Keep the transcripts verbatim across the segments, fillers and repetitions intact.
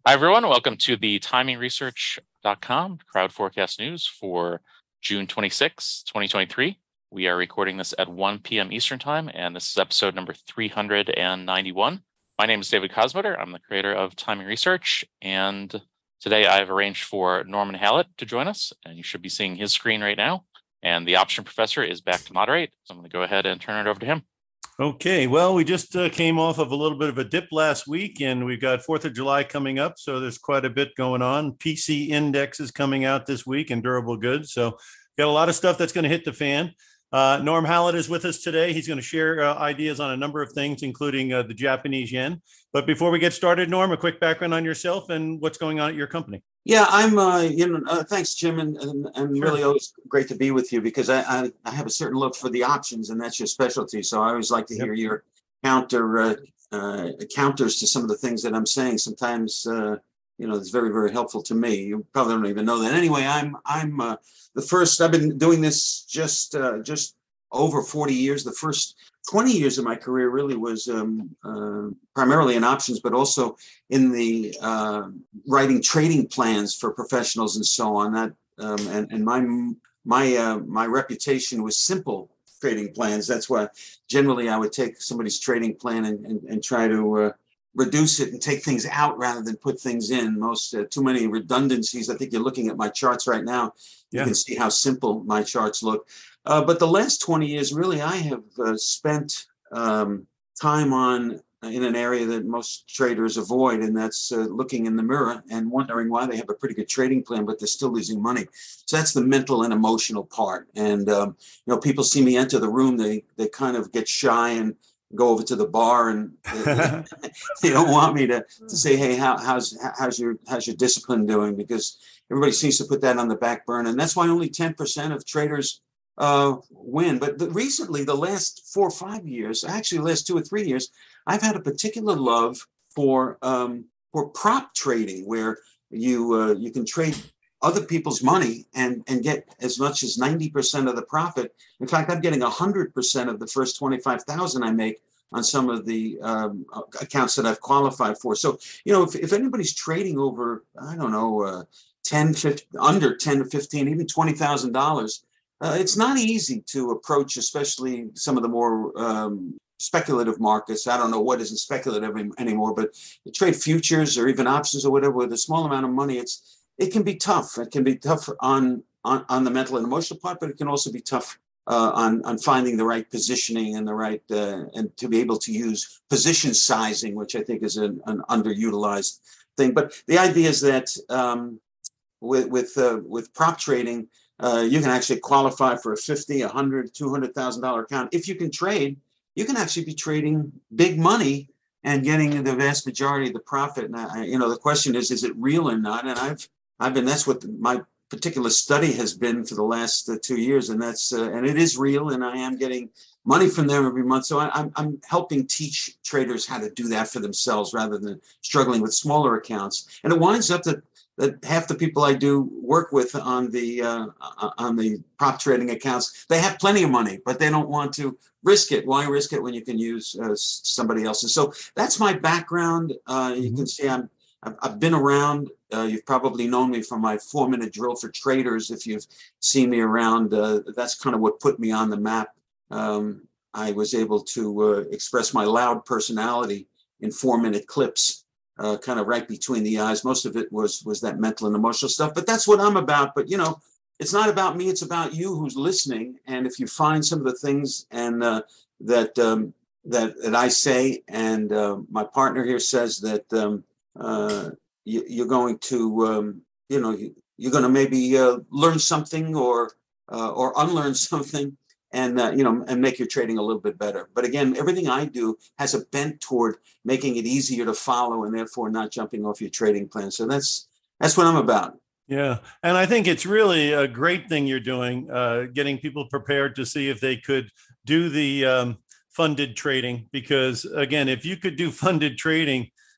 Hi, everyone. Welcome to the timing research dot com crowd forecast news for June twenty-sixth, twenty twenty-three. We are recording this at one p.m. Eastern Time, and this is episode number three hundred ninety-one. My name is David Kosmoder. I'm the creator of Timing Research, and today I've arranged for Norman Hallett to join us, and you should be seeing his screen right now. And the option professor is back to moderate, so I'm going to go ahead and turn it over to him. Okay, well, we just uh, came off of a little bit of a dip last week, and we've got fourth of July coming up, so there's quite a bit going on. P C index is coming out this week in durable goods, so got a lot of stuff that's going to hit the fan. Uh, Norm Hallett is with us today. He's going to share uh, ideas on a number of things, including uh, the Japanese yen. But before we get started, Norm, a quick background on yourself and what's going on at your company. Yeah, I'm, uh, you know, uh, thanks, Jim, and, and, and sure. Really always great to be with you because I, I, I have a certain look for the options, and that's your specialty. So I always like to hear yep. your counter uh, uh, counters to some of the things that I'm saying. Sometimes, uh, you know, it's very, very helpful to me. You probably don't even know that. Anyway, I'm I'm uh, the first. I've been doing this just uh, just over forty years. The first twenty years of my career really was um, uh, primarily in options, but also in the uh, writing trading plans for professionals and so on. That um, and and my my uh, my reputation was simple trading plans. That's why generally I would take somebody's trading plan and and, and try to uh, reduce it and take things out rather than put things in. Most uh, too many redundancies. I think you're looking at my charts right now. You yeah. can see how simple my charts look. Uh, but the last twenty years, really, I have uh, spent um, time on in an area that most traders avoid, and that's uh, looking in the mirror and wondering why they have a pretty good trading plan, but they're still losing money. So that's the mental and emotional part. And um, you know, people see me enter the room, they they kind of get shy and go over to the bar, and they, they don't want me to, to say, "Hey, how, how's how's your how's your discipline doing?" Because everybody seems to put that on the back burner, and that's why only ten percent of traders uh, win. But the, recently, the last four or five years, actually the last two or three years, I've had a particular love for um, for prop trading, where you uh, you can trade other people's money and and get as much as ninety percent of the profit. In fact, I'm getting one hundred percent of the first twenty-five thousand I make on some of the um, accounts that I've qualified for. So, you know, if, if anybody's trading over, I don't know, uh, ten, fifteen, under ten to fifteen, even twenty thousand dollars, uh, it's not easy to approach, especially some of the more um, speculative markets. I don't know what isn't speculative anymore, but you trade futures or even options or whatever with a small amount of money. It's it can be tough. It can be tough on on, on the mental and emotional part, but it can also be tough uh, on on finding the right positioning and the right uh, and to be able to use position sizing, which I think is an, an underutilized thing. But the idea is that um, with with uh, with prop trading, uh, you can actually qualify for a fifty, a hundred, two hundred thousand dollar account. If you can trade, you can actually be trading big money and getting the vast majority of the profit. And I, you know, the question is, is it real or not? And I've I've been, that's what my particular study has been for the last uh, two years. And that's, uh, and it is real. And I am getting money from them every month. So I, I'm, I'm helping teach traders how to do that for themselves rather than struggling with smaller accounts. And it winds up that, that half the people I do work with on the, uh, on the prop trading accounts, they have plenty of money, but they don't want to risk it. Why risk it when you can use uh, somebody else's? So that's my background. Uh, you can see I'm, I've, I've been around. Uh, you've probably known me from my four-minute drill for traders. If you've seen me around, uh, that's kind of what put me on the map. Um, I was able to uh, express my loud personality in four-minute clips, uh, kind of right between the eyes. Most of it was was that mental and emotional stuff. But that's what I'm about. But you know, it's not about me. It's about you who's listening. And if you find some of the things and uh, that um, that that I say, and uh, my partner here says that. Um, Uh, you, you're going to, um, you know, you, you're going to maybe uh, learn something or uh, or unlearn something, and uh, you know, and make your trading a little bit better. But again, everything I do has a bent toward making it easier to follow, and therefore not jumping off your trading plan. So that's that's what I'm about. Yeah, and I think it's really a great thing you're doing, uh, getting people prepared to see if they could do the um, funded trading. Because again, if you could do funded trading,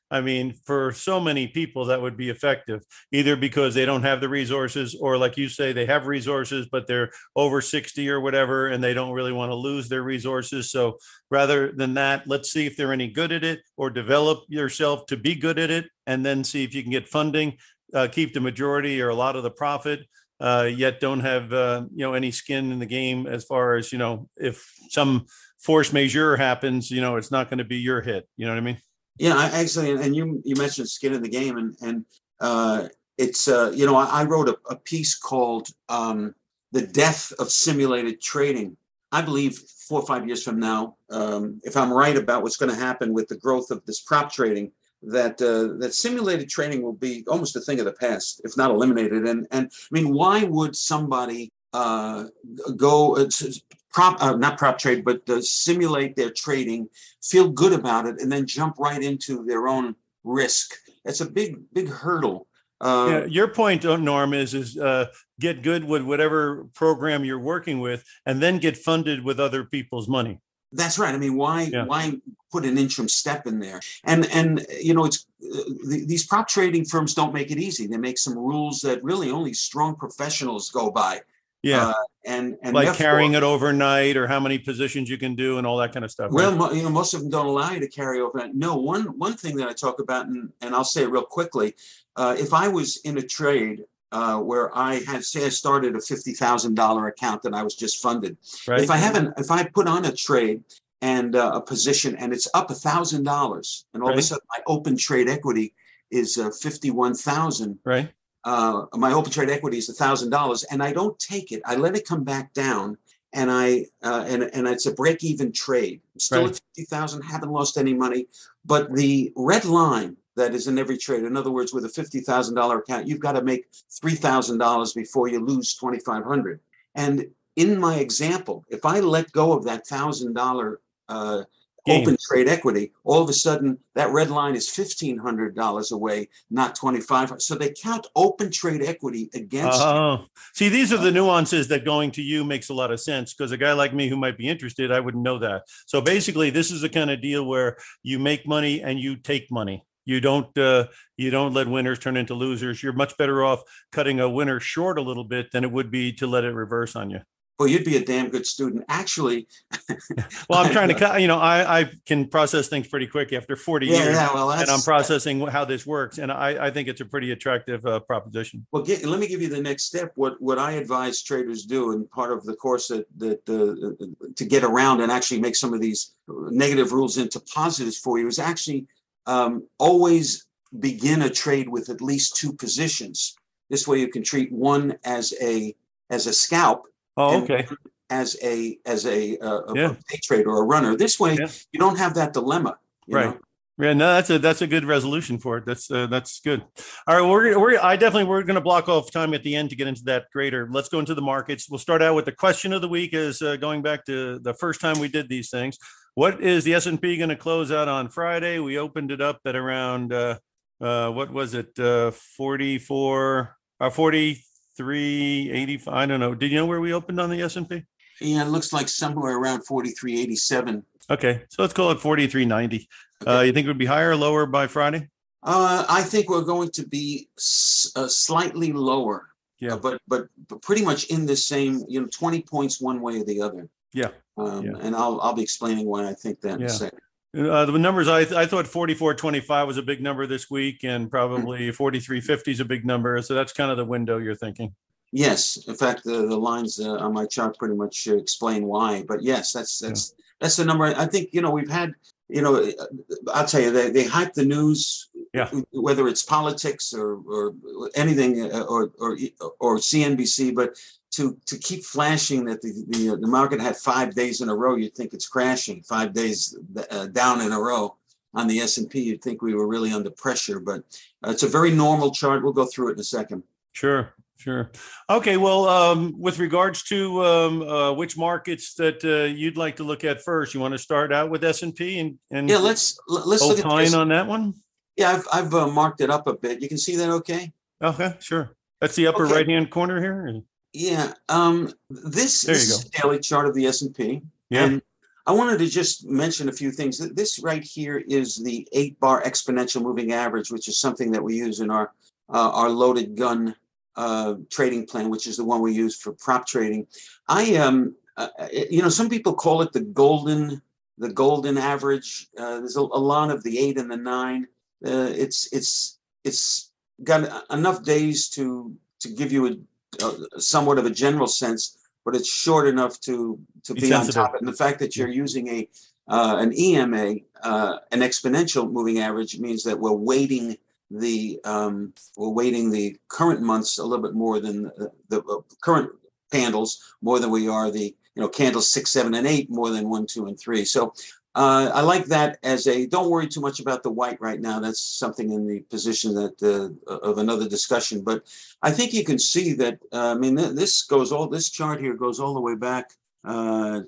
I mean, for so many people, that would be effective, either because they don't have the resources, or like you say, they have resources, but they're over sixty or whatever, and they don't really want to lose their resources. So rather than that, let's see if they're any good at it, or develop yourself to be good at it, and then see if you can get funding, uh, keep the majority or a lot of the profit, uh, yet don't have, uh, you know, any skin in the game as far as, you know, if some force majeure happens, you know, it's not going to be your hit. You know what I mean? Yeah, I actually, and you you mentioned skin in the game, and and uh, it's uh, you know I, I wrote a, a piece called um, "The Death of Simulated Trading." I believe four or five years from now, um, if I'm right about what's going to happen with the growth of this prop trading, that uh, that simulated trading will be almost a thing of the past, if not eliminated. And and I mean, why would somebody uh, go? Uh, prop uh, not prop trade, but uh, simulate their trading, feel good about it, and then jump right into their own risk? It's a big, big hurdle. Uh, yeah, your point, Norm, is is uh, get good with whatever program you're working with, and then get funded with other people's money. That's right. I mean, why yeah. why put an interim step in there? And and you know, it's uh, the, these prop trading firms don't make it easy. They make some rules that really only strong professionals go by. Yeah, uh, and and like carrying it overnight, or how many positions you can do, and all that kind of stuff. Well, right? you know, most of them don't allow you to carry overnight. No, one one thing that I talk about, and and I'll say it real quickly. Uh, if I was in a trade uh, where I had, say, I started a fifty thousand dollar account that I was just funded. Right. If I haven't, if I put on a trade and uh, a position and it's up a thousand dollars, and all right. of a sudden my open trade equity is uh, fifty one thousand. Right. Uh, my open trade equity is a thousand dollars, and I don't take it. I let it come back down, and I uh, and and it's a break even trade. I'm still right. at fifty thousand, haven't lost any money, but the red line that is in every trade, in other words, with a fifty thousand dollar account, you've got to make three thousand dollars before you lose twenty five hundred. And in my example, if I let go of that thousand dollar uh, open trade equity, all of a sudden that red line is fifteen hundred dollars away, not twenty-five hundred. So they count open trade equity against oh. you. See, these are the nuances that going to you makes a lot of sense, because a guy like me who might be interested, I wouldn't know that. So basically, this is the kind of deal where you make money and you take money. You don't uh, you don't let winners turn into losers. You're much better off cutting a winner short a little bit than it would be to let it reverse on you. Well, you'd be a damn good student, actually. Well, I'm trying to cut, you know, I, I can process things pretty quick after forty yeah, years, yeah, well, that's, and I'm processing how this works. And I, I think it's a pretty attractive uh, proposition. Well, get, let me give you the next step. What what I advise traders do, and part of the course that that uh, to get around and actually make some of these negative rules into positives for you, is actually um, always begin a trade with at least two positions. This way, you can treat one as a as a scalp. Oh, okay. As a as a, uh, yeah. a day trader or a runner. This way, yeah. you don't have that dilemma. You right. know? Yeah. No, that's a that's a good resolution for it. That's uh, that's good. All right. We're we're I definitely we're going to block off time at the end to get into that greater. Let's go into the markets. We'll start out with the question of the week. Is uh, going back to the first time we did these things. What is the S and P going to close out on Friday? We opened it up at around uh, uh, what was it? Uh, forty-four or forty. three eighty-five. I don't know. Did you know where we opened on the S and P? Yeah, it looks like somewhere around forty-three eighty-seven. Okay, so let's call it forty-three ninety. Okay. Uh, you think it would be higher or lower by Friday? Uh, I think we're going to be s- uh, slightly lower. Yeah, uh, but, but but pretty much in the same, you know, twenty points one way or the other. Yeah. Um, yeah. And I'll I'll be explaining why I think that in yeah. a second. Uh, the numbers, I, th- I thought forty-four twenty-five was a big number this week, and probably mm-hmm. forty-three fifty is a big number. So that's kind of the window you're thinking. Yes. In fact, the, the lines uh, on my chart pretty much uh, explain why. But yes, that's that's yeah. that's the number. I think, you know, we've had, you know, I'll tell you, they, they hype the news, yeah. whether it's politics or, or anything, or, or or C N B C, but to to keep flashing that the, the the market had five days in a row, you'd think it's crashing. Five days uh, down in a row on the S and P, you'd think we were really under pressure. But uh, it's a very normal chart. We'll go through it in a second. Sure, sure. Okay, well, um, with regards to um, uh, which markets that uh, you'd like to look at first, you want to start out with S and P and, and yeah, let's let's look at this. on that one. Yeah, I've I've uh, marked it up a bit. You can see that, okay? Okay, sure. That's the upper okay. right-hand corner here. Yeah, um, this, this is a daily chart of the S and P. Yeah. And I wanted to just mention a few things. This right here is the eight bar exponential moving average, which is something that we use in our uh, our loaded gun uh, trading plan, which is the one we use for prop trading. I um, uh, you know, some people call it the golden the golden average. Uh, there's a, a lot of the eight and the nine. Uh, it's it's it's got enough days to to give you a, a somewhat of a general sense, but it's short enough to to be, be on top. And the fact that you're using a uh, an E M A, uh, an exponential moving average, means that we're weighting the um, we're weighting the current months a little bit more than the, the uh, current candles more than we are the you know candles six, seven, and eight more than one, two, and three. So. Uh, I like that as a, don't worry too much about the white right now. That's something in the position that uh, of another discussion. But I think you can see that, uh, I mean, th this goes all, this chart here goes all the way back uh,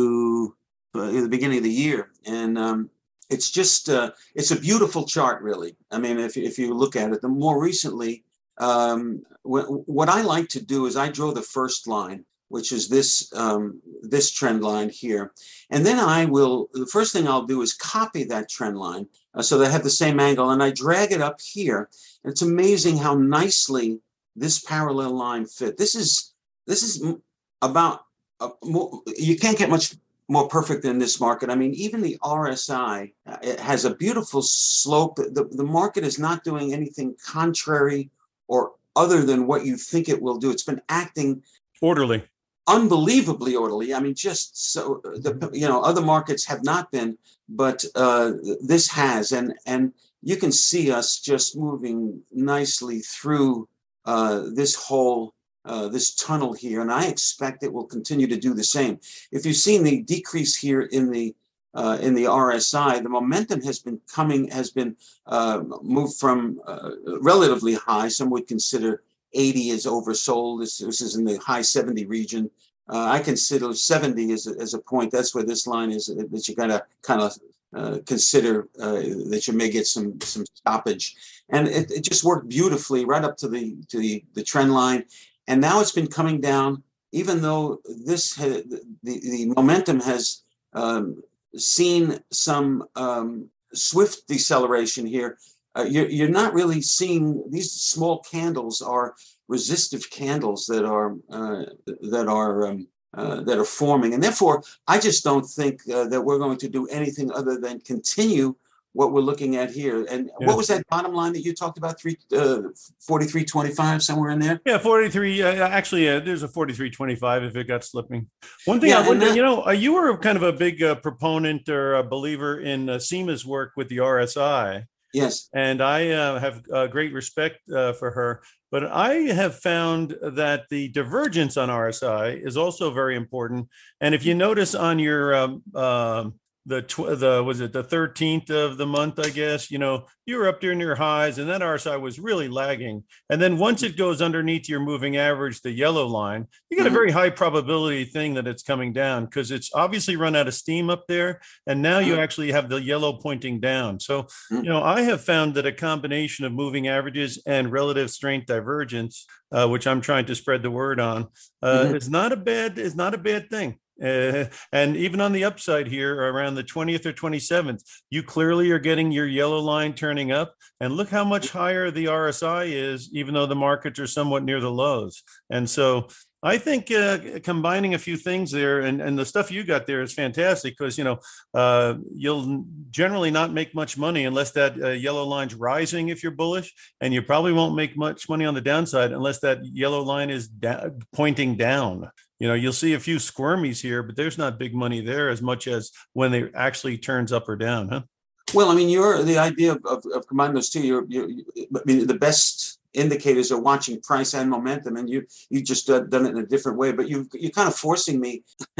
to uh, the beginning of the year. And um, it's just, uh, it's a beautiful chart, really. I mean, if, if you look at it, the more recently, um, wh what I like to do is I draw the first line, which is this um, this trend line here. And then I will, the first thing I'll do is copy that trend line uh, so they have the same angle, and I drag it up here. And it's amazing how nicely this parallel line fit. This is, this is about, uh, more, you can't get much more perfect than this market. I mean, even the R S I, uh, it has a beautiful slope. The, the market is not doing anything contrary or other than what you think it will do. It's been acting orderly. Unbelievably orderly. I mean, just so the you know other markets have not been, but uh, this has, and and you can see us just moving nicely through uh, this whole uh, this tunnel here, and I expect it will continue to do the same. If you've seen the decrease here in the uh, in the R S I, the momentum has been coming has been uh, moved from uh, relatively high. Some would consider eighty is oversold. This, this is in the high seventy region. Uh, I consider seventy as a, as a point. That's where this line is that you got to kind of uh, consider uh, that you may get some some stoppage. And it, it just worked beautifully right up to the to the, the trend line. And now it's been coming down, even though this ha the, the momentum has um, seen some um, swift deceleration here. Uh, you're, you're not really seeing these small candles are resistive candles that are uh, that are um, uh, that are forming, and therefore I just don't think uh, that we're going to do anything other than continue what we're looking at here. And yeah. What was that bottom line that you talked about? Three uh, forty-three twenty-five, somewhere in there. Yeah, forty-three. Uh, actually, uh, there's a forty-three twenty-five if it got slipping. One thing yeah, I wonder, that, you know, uh, you were kind of a big uh, proponent or a believer in uh, Seema's work with the R S I. Yes. And I uh, have uh, great respect uh, for her. But I have found that the divergence on R S I is also very important. And if you notice on your um, uh, the tw the was it the thirteenth of the month, I guess, you know, you were up there near highs, and that R S I was really lagging. And then once it goes underneath your moving average, the yellow line, you got a very high probability thing that it's coming down because it's obviously run out of steam up there. And now you actually have the yellow pointing down. So, you know, I have found that a combination of moving averages and relative strength divergence, uh, which I'm trying to spread the word on, uh, mm-hmm. is not a bad is not a bad thing. Uh, and even on the upside here around the twentieth or twenty-seventh, you clearly are getting your yellow line turning up. And look how much higher the R S I is, even though the markets are somewhat near the lows. And so I think uh, combining a few things there, and, and the stuff you got there is fantastic because, you know, uh, you'll generally not make much money unless that uh, yellow line's rising if you're bullish, and you probably won't make much money on the downside unless that yellow line is da pointing down. You know, you'll see a few squirmies here, but there's not big money there as much as when it actually turns up or down, huh? Well, I mean, you're the idea of, of, of combining those two. You're, you're, I mean, the best indicators are watching price and momentum, and you you just uh, done it in a different way. But you you're kind of forcing me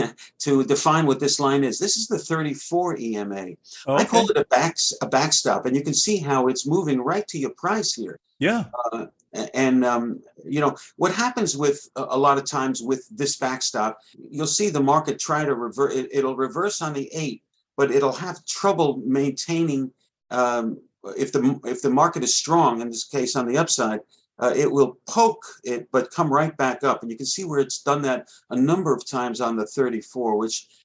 to define what this line is. This is the thirty-four E M A. Okay. I call it a back a backstop, and you can see how it's moving right to your price here. Yeah. Uh, and um, you know what happens with a, a lot of times with this backstop, you'll see the market try to revert. It, it'll reverse on the eight, but it'll have trouble maintaining. Um, if the if the market is strong, in this case on the upside, uh, it will poke it, but come right back up. And you can see where it's done that a number of times on the thirty-four, which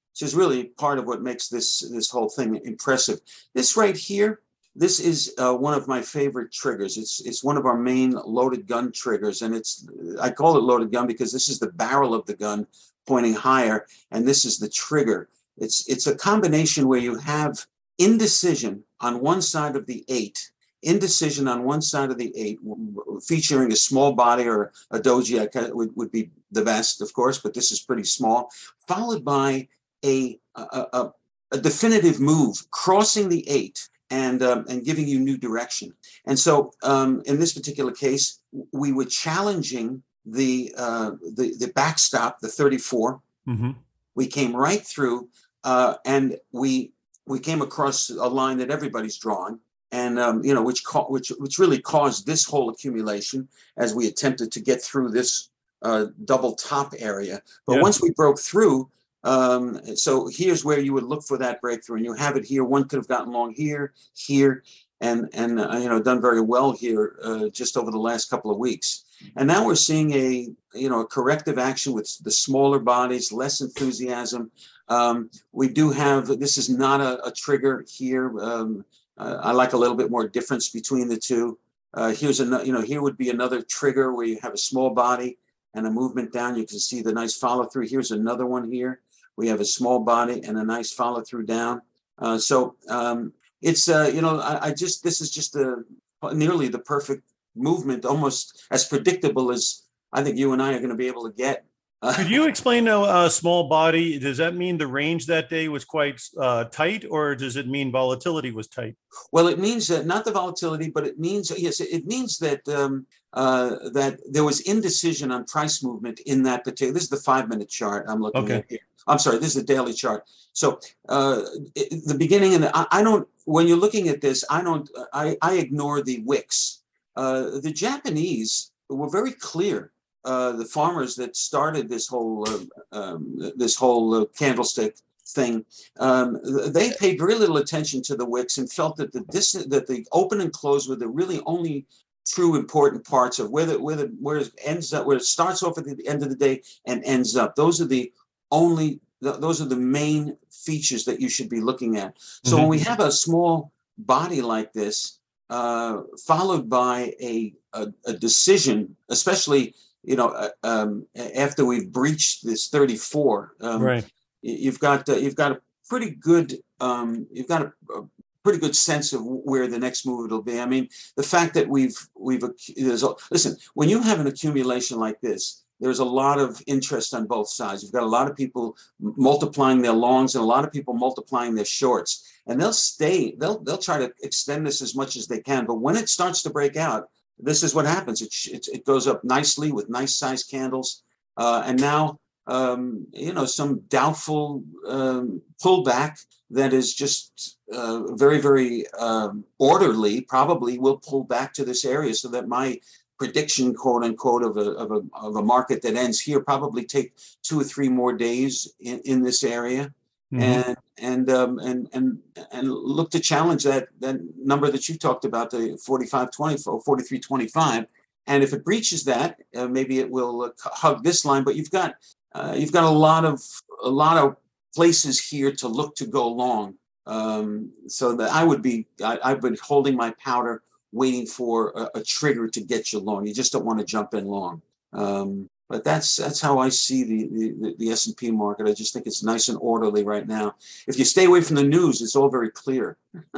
which is really part of what makes this, this whole thing impressive. This right here, this is uh, one of my favorite triggers. It's it's one of our main loaded gun triggers, and it's I call it loaded gun because this is the barrel of the gun pointing higher, and this is the trigger. It's it's a combination where you have indecision on one side of the eight, indecision on one side of the eight, featuring a small body or a doji would, would be the best, of course, but this is pretty small, followed by a a, a, a definitive move crossing the eight. And um, and giving you new direction. And so um, in this particular case, we were challenging the uh, the, the backstop, the thirty-four. Mm-hmm. We came right through, uh, and we we came across a line that everybody's drawn, and um, you know which ca- which which really caused this whole accumulation as we attempted to get through this uh, double top area. But yeah. Once we broke through. Um, so here's where you would look for that breakthrough, and you have it here. One could have gotten long here, here, and and uh, you know done very well here uh, just over the last couple of weeks. And now we're seeing a you know a corrective action with the smaller bodies, less enthusiasm. Um, we do have this is not a, a trigger here. Um, uh, I like a little bit more difference between the two. Uh, here's another you know here would be another trigger where you have a small body and a movement down. You can see the nice follow through. Here's another one here. We have a small body and a nice follow through down. Uh, so um, it's, uh, you know, I, I just, this is just a, nearly the perfect movement, almost as predictable as I think you and I are going to be able to get. Uh, Could you explain a, a small body? Does that mean the range that day was quite uh, tight, or does it mean volatility was tight? Well, it means that not the volatility, but it means, yes, it means that um, uh, that there was indecision on price movement in that particular, this is the five minute chart I'm looking okay. at here. I'm sorry, this is the daily chart. So uh, it, the beginning, and I, I don't, when you're looking at this, I don't, I, I ignore the wicks. Uh, the Japanese were very clear. Uh, the farmers that started this whole uh, um, this whole uh, candlestick thing, um, they paid very little attention to the wicks and felt that the dis- that the open and close were the really only true important parts of where the, where the, where it ends up, where it starts off at the end of the day and ends up. Those are the only th- those are the main features that you should be looking at. So mm-hmm. when we have a small body like this, uh, followed by a, a a decision, especially. You know, uh, um, after we've breached this thirty-four, um, right. you've got uh, you've got a pretty good um, you've got a, a pretty good sense of where the next move will be. I mean, the fact that we've we've there's a, listen, when you have an accumulation like this, there's a lot of interest on both sides. You've got a lot of people multiplying their longs and a lot of people multiplying their shorts, and they'll stay. They'll they'll try to extend this as much as they can. But when it starts to break out. This is what happens. It, it, it goes up nicely with nice sized candles. Uh, and now, um, you know, some doubtful um, pullback that is just uh, very, very um, orderly probably will pull back to this area so that my prediction, quote unquote, of a, of a, of a market that ends here probably take two or three more days in, in this area. Mm-hmm. And and um, and and and look to challenge that that number that you talked about, the forty-five twenty or forty-three twenty-five. And if it breaches that, uh, maybe it will uh, hug this line. But you've got uh, you've got a lot of a lot of places here to look to go long. Um, so that I would be I, I've been holding my powder, waiting for a, a trigger to get you long. You just don't want to jump in long. Um, But that's that's how I see the, the, the S and P market. I just think it's nice and orderly right now. If you stay away from the news, it's all very clear.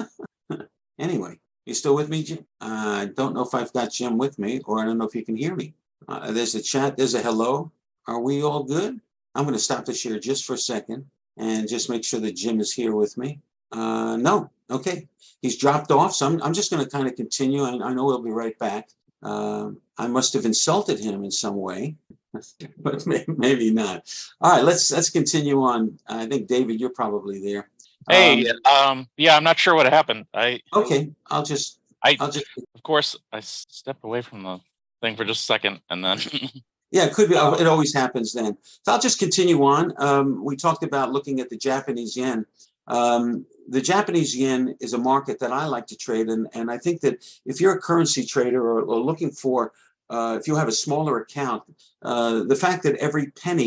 Anyway, you still with me, Jim? I uh, don't know if I've got Jim with me, or I don't know if you can hear me. Uh, there's a chat. There's a hello. Are we all good? I'm going to stop the share just for a second and just make sure that Jim is here with me. Uh, no. Okay. He's dropped off. So I'm, I'm just going to kind of continue. I, I know he'll be right back. Uh, I must have insulted him in some way. But maybe not. All right, let's let's continue on. I think David, you're probably there. Hey, um, um yeah, I'm not sure what happened. I okay. I'll just. I I'll just. Of course, I stepped away from the thing for just a second, and then. Yeah, it could be. It always happens then. So I'll just continue on. Um, we talked about looking at the Japanese yen. Um, the Japanese yen is a market that I like to trade, and and I think that if you're a currency trader or, or looking for Uh, if you have a smaller account, uh, the fact that every penny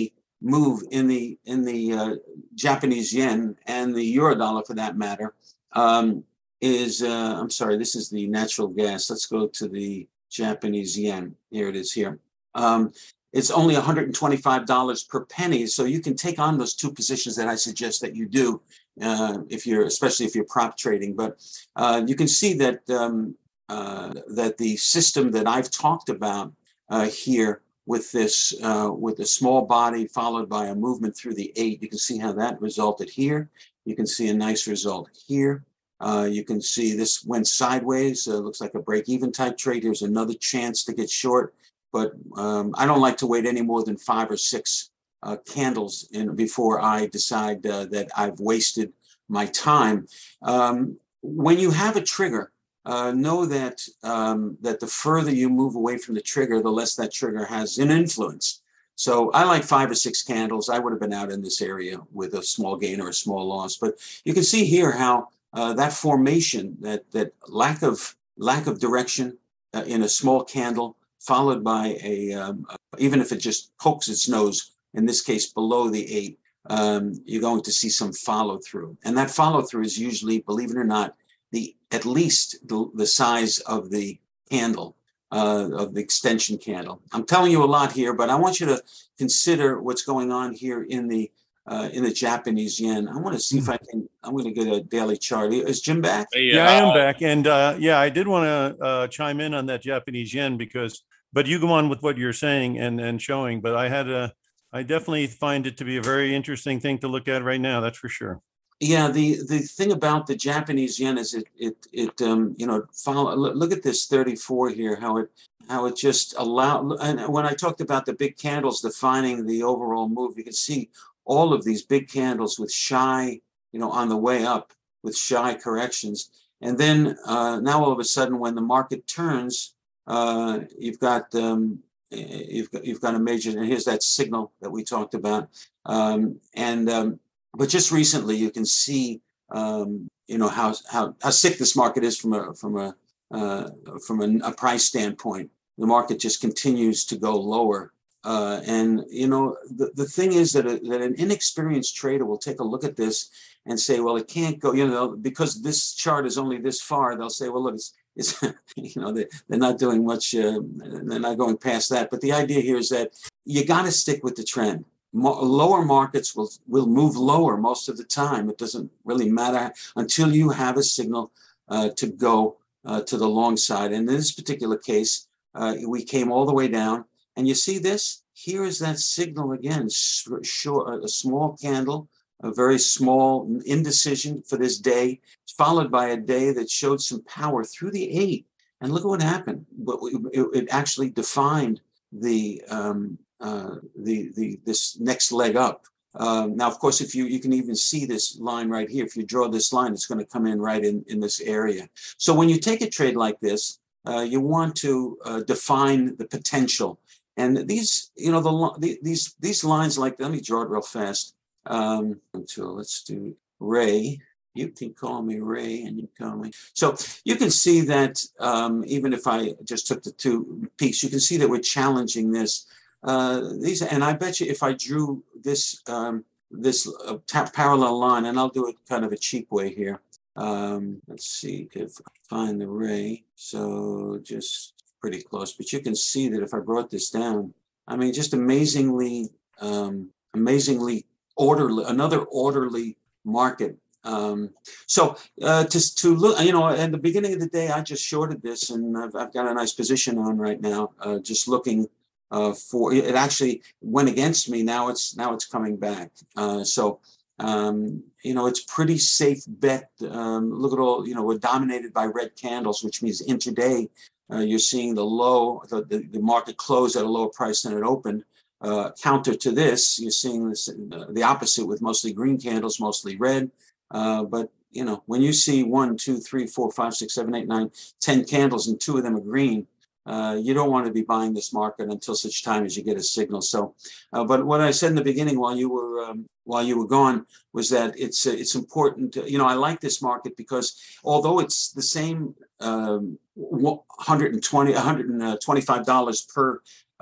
move in the in the uh, Japanese yen and the euro dollar, for that matter, um, is uh, I'm sorry, this is the natural gas. Let's go to the Japanese yen. Here it is. Here, um, it's only one hundred twenty-five dollars per penny. So you can take on those two positions that I suggest that you do uh, if you're, especially if you're prop trading. But uh, you can see that um, uh, that the system that I've talked about uh, here, with this, uh, with a small body followed by a movement through the eight. You can see how that resulted here. You can see a nice result here. Uh, you can see this went sideways. Uh, looks like a break-even type trade. Here's another chance to get short, but um, I don't like to wait any more than five or six uh, candles in before I decide uh, that I've wasted my time. Um, when you have a trigger, Uh, know that um, that the further you move away from the trigger, the less that trigger has an influence. So I like five or six candles. I would have been out in this area with a small gain or a small loss. But you can see here how uh, that formation, that that lack of lack of direction uh, in a small candle, followed by a um, even if it just pokes its nose, in this case below the eight, um, you're going to see some follow through, and that follow through is usually, believe it or not, the at least the, the size of the candle, uh, of the extension candle. I'm telling you a lot here, but I want you to consider what's going on here in the uh, in the Japanese yen. I want to see if I can. I'm going to get a daily chart. Is Jim back? Yeah, I am back, and uh, yeah, I did want to uh, chime in on that Japanese yen because. But you go on with what you're saying and and showing. But I had a. I definitely find it to be a very interesting thing to look at right now. That's for sure. Yeah, the the thing about the Japanese yen is it it it um you know follow look at this thirty-four here, how it how it just allow, and when I talked about the big candles defining the overall move, you can see all of these big candles with shy, you know, on the way up with shy corrections, and then uh, now all of a sudden when the market turns, uh, you've got um you've got you've got a major, and here's that signal that we talked about, um, and um, but just recently, you can see, um, you know, how how how sick this market is from a from a uh, from a, a price standpoint. The market just continues to go lower, uh, and you know, the, the thing is that a, that an inexperienced trader will take a look at this and say, well, it can't go, you know, because this chart is only this far. They'll say, well, look, it's it's you know they they're not doing much, uh, they're not going past that. But the idea here is that you got to stick with the trend. Lower markets will will move lower most of the time. It doesn't really matter until you have a signal uh, to go uh, to the long side. And in this particular case, uh, we came all the way down. And you see this? Here is that signal again, short, a small candle, a very small indecision for this day, followed by a day that showed some power through the eight. And look at what happened. It, it actually defined the um, Uh, the the this next leg up. Um, now, of course, if you you can even see this line right here. If you draw this line, it's going to come in right in in this area. So when you take a trade like this, uh, you want to uh, define the potential. And these, you know, the, the these these lines like. Let me draw it real fast. Um, until let's do Ray. You can call me Ray, and you call me. So you can see that um, even if I just took the two peaks, you can see that we're challenging this. Uh, these, and I bet you if I drew this um, this uh, parallel line, and I'll do it kind of a cheap way here. Um, let's see if I find the ray. So just pretty close, but you can see that if I brought this down, I mean, just amazingly, um, amazingly orderly, another orderly market. Um, so uh, to to look, you know, at the beginning of the day, I just shorted this, and I've, I've got a nice position on right now, uh, just looking. Uh, for it actually went against me. Now it's now it's coming back. Uh, so um, you know, it's pretty safe bet. Um, look at all, you know, we're dominated by red candles, which means intraday uh, you're seeing the low, the, the, the market close at a lower price than it opened. Uh, counter to this, you're seeing this uh, the opposite with mostly green candles, mostly red. Uh, but you know, when you see one, two, three, four, five, six, seven, eight, nine, ten candles, and two of them are green. Uh, you don't want to be buying this market until such time as you get a signal. So, uh, but what I said in the beginning while you were um, while you were gone was that it's uh, it's important. To, you know, I like this market because although it's the same um, one hundred twenty, one hundred twenty-five dollars per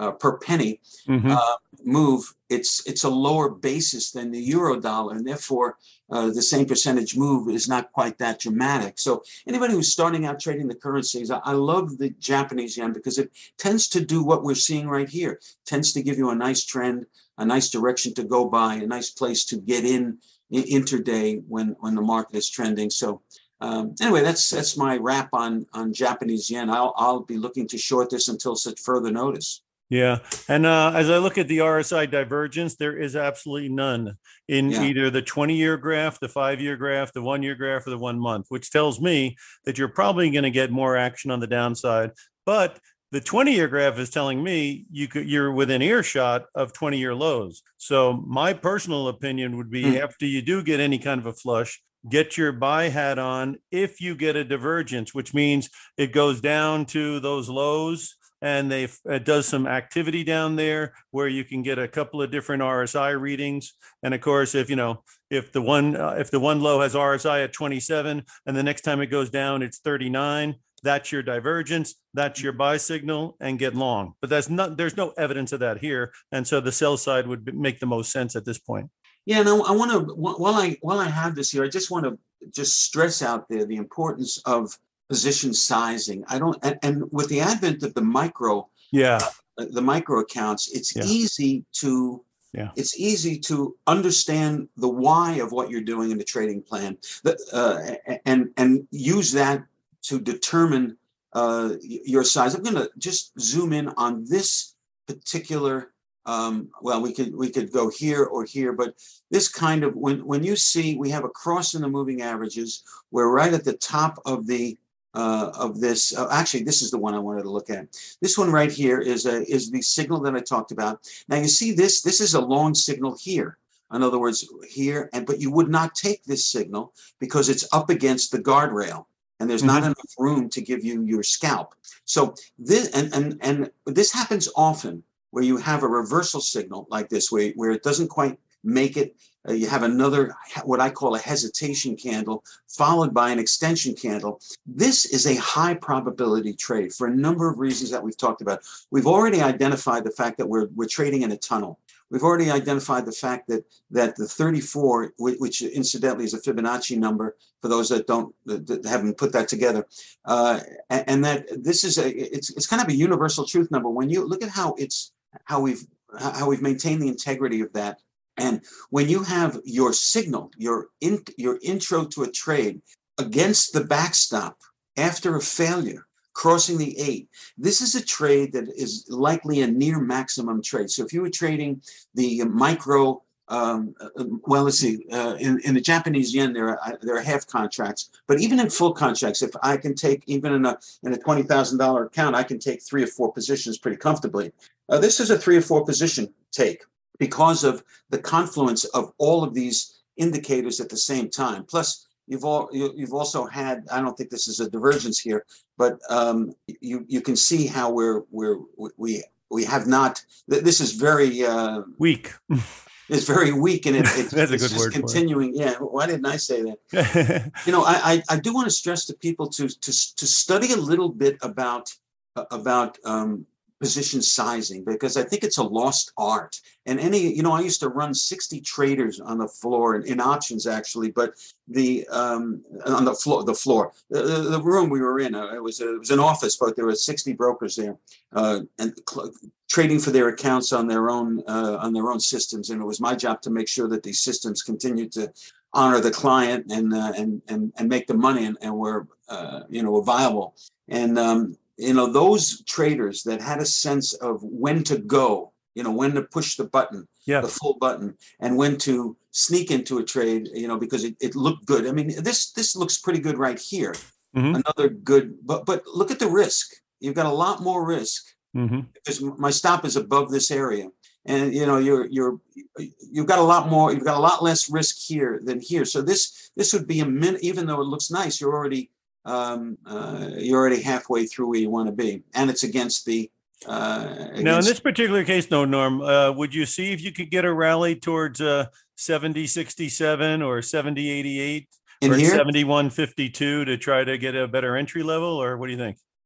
uh, per penny Mhm. uh, move, it's it's a lower basis than the euro dollar, and therefore uh, the same percentage move is not quite that dramatic. So anybody who's starting out trading the currencies, I, I love the Japanese yen because it tends to do what we're seeing right here. It tends to give you a nice trend, a nice direction to go by, a nice place to get in, in intraday when when the market is trending. So um, anyway, that's that's my wrap on on Japanese yen. I'll I'll be looking to short this until such further notice. Yeah. And uh, as I look at the R S I divergence, there is absolutely none in Yeah. either the twenty-year graph, the five-year graph, the one-year graph, or the one month, which tells me that you're probably going to get more action on the downside. But the twenty-year graph is telling me you could, you're within earshot of twenty-year lows. So my personal opinion would be Hmm. after you do get any kind of a flush, get your buy hat on if you get a divergence, which means it goes down to those lows and they it does some activity down there where you can get a couple of different R S I readings. And of course, if you know if the one uh, if the one low has R S I at twenty-seven and the next time it goes down it's thirty-nine, that's your divergence, that's your buy signal, and get long. But that's not there's no evidence of that here, and so the sell side would make the most sense at this point. Yeah, and I, I want to while I while I have this here, I just want to just stress out there the importance of position sizing. I don't, and, and with the advent of the micro, Yeah, uh, the micro accounts, it's Yeah. easy to, Yeah. it's easy to understand the why of what you're doing in the trading plan, that, uh, and and use that to determine uh, your size. I'm going to just zoom in on this particular. Um, well, we could we could go here or here, but this kind of when when you see we have a cross in the moving averages, we're right at the top of the uh, of this. Uh, actually, this is the one I wanted to look at. This one right here is a is the signal that I talked about. Now you see this. This is a long signal here. In other words, here, and but you would not take this signal because it's up against the guardrail, and there's not Mhm. enough room to give you your scalp. So this and and and this happens often where you have a reversal signal like this, where where it doesn't quite make it. Uh, you have another, what I call a hesitation candle, followed by an extension candle. This is a high probability trade for a number of reasons that we've talked about. We've already identified the fact that we're we're trading in a tunnel. We've already identified the fact that that the thirty-four, which incidentally is a Fibonacci number for those that don't that haven't put that together, uh, and, and that this is a it's it's kind of a universal truth number. When you look at how it's how we've how we've maintained the integrity of that. And when you have your signal, your in, your intro to a trade against the backstop after a failure, crossing the eight, this is a trade that is likely a near maximum trade. So if you were trading the micro, um, well, let's see, uh, in, in the Japanese yen, there are there are half contracts, but even in full contracts, if I can take even in a in a twenty thousand dollar account, I can take three or four positions pretty comfortably. Uh, this is a three or four position take, because of the confluence of all of these indicators at the same time. Plus, you've all you, you've also had. I don't think this is a divergence here, but um, you you can see how we're we're we we have not. This is very uh, Weak. It's very weak, and it, it, That's a it's good just word for it. continuing. Yeah, why didn't I say that? You know, I, I I do want to stress to people to to to study a little bit about uh, about. Um, position sizing, because I think it's a lost art. And any, you know, I used to run sixty traders on the floor in, in options actually, but the um, on the floor, the floor, the, the room we were in, uh, it was a, it was an office, but there were sixty brokers there, uh, and cl- trading for their accounts on their own uh, on their own systems. And it was my job to make sure that these systems continued to honor the client and uh, and and and make the money and, and were uh, you know were viable. And um, you know, those traders that had a sense of when to go, you know, when to push the button, Yeah. the full button, and when to sneak into a trade, you know, because it, it looked good. I mean, this this looks pretty good right here. Mm-hmm. Another good, but but look at the risk. You've got a lot more risk Mm-hmm. because my stop is above this area, and you know, you're you're you've got a lot more. You've got a lot less risk here than here. So this this would be a min. Even though it looks nice, you're already um, uh, you're already halfway through where you want to be, and it's against the. Uh, against now, in this particular case, no, Norm, uh, would you see if you could get a rally towards uh, seventy sixty-seven or seventy eighty-eight in or here, seventy-one fifty-two to try to get a better entry level, or what do you think?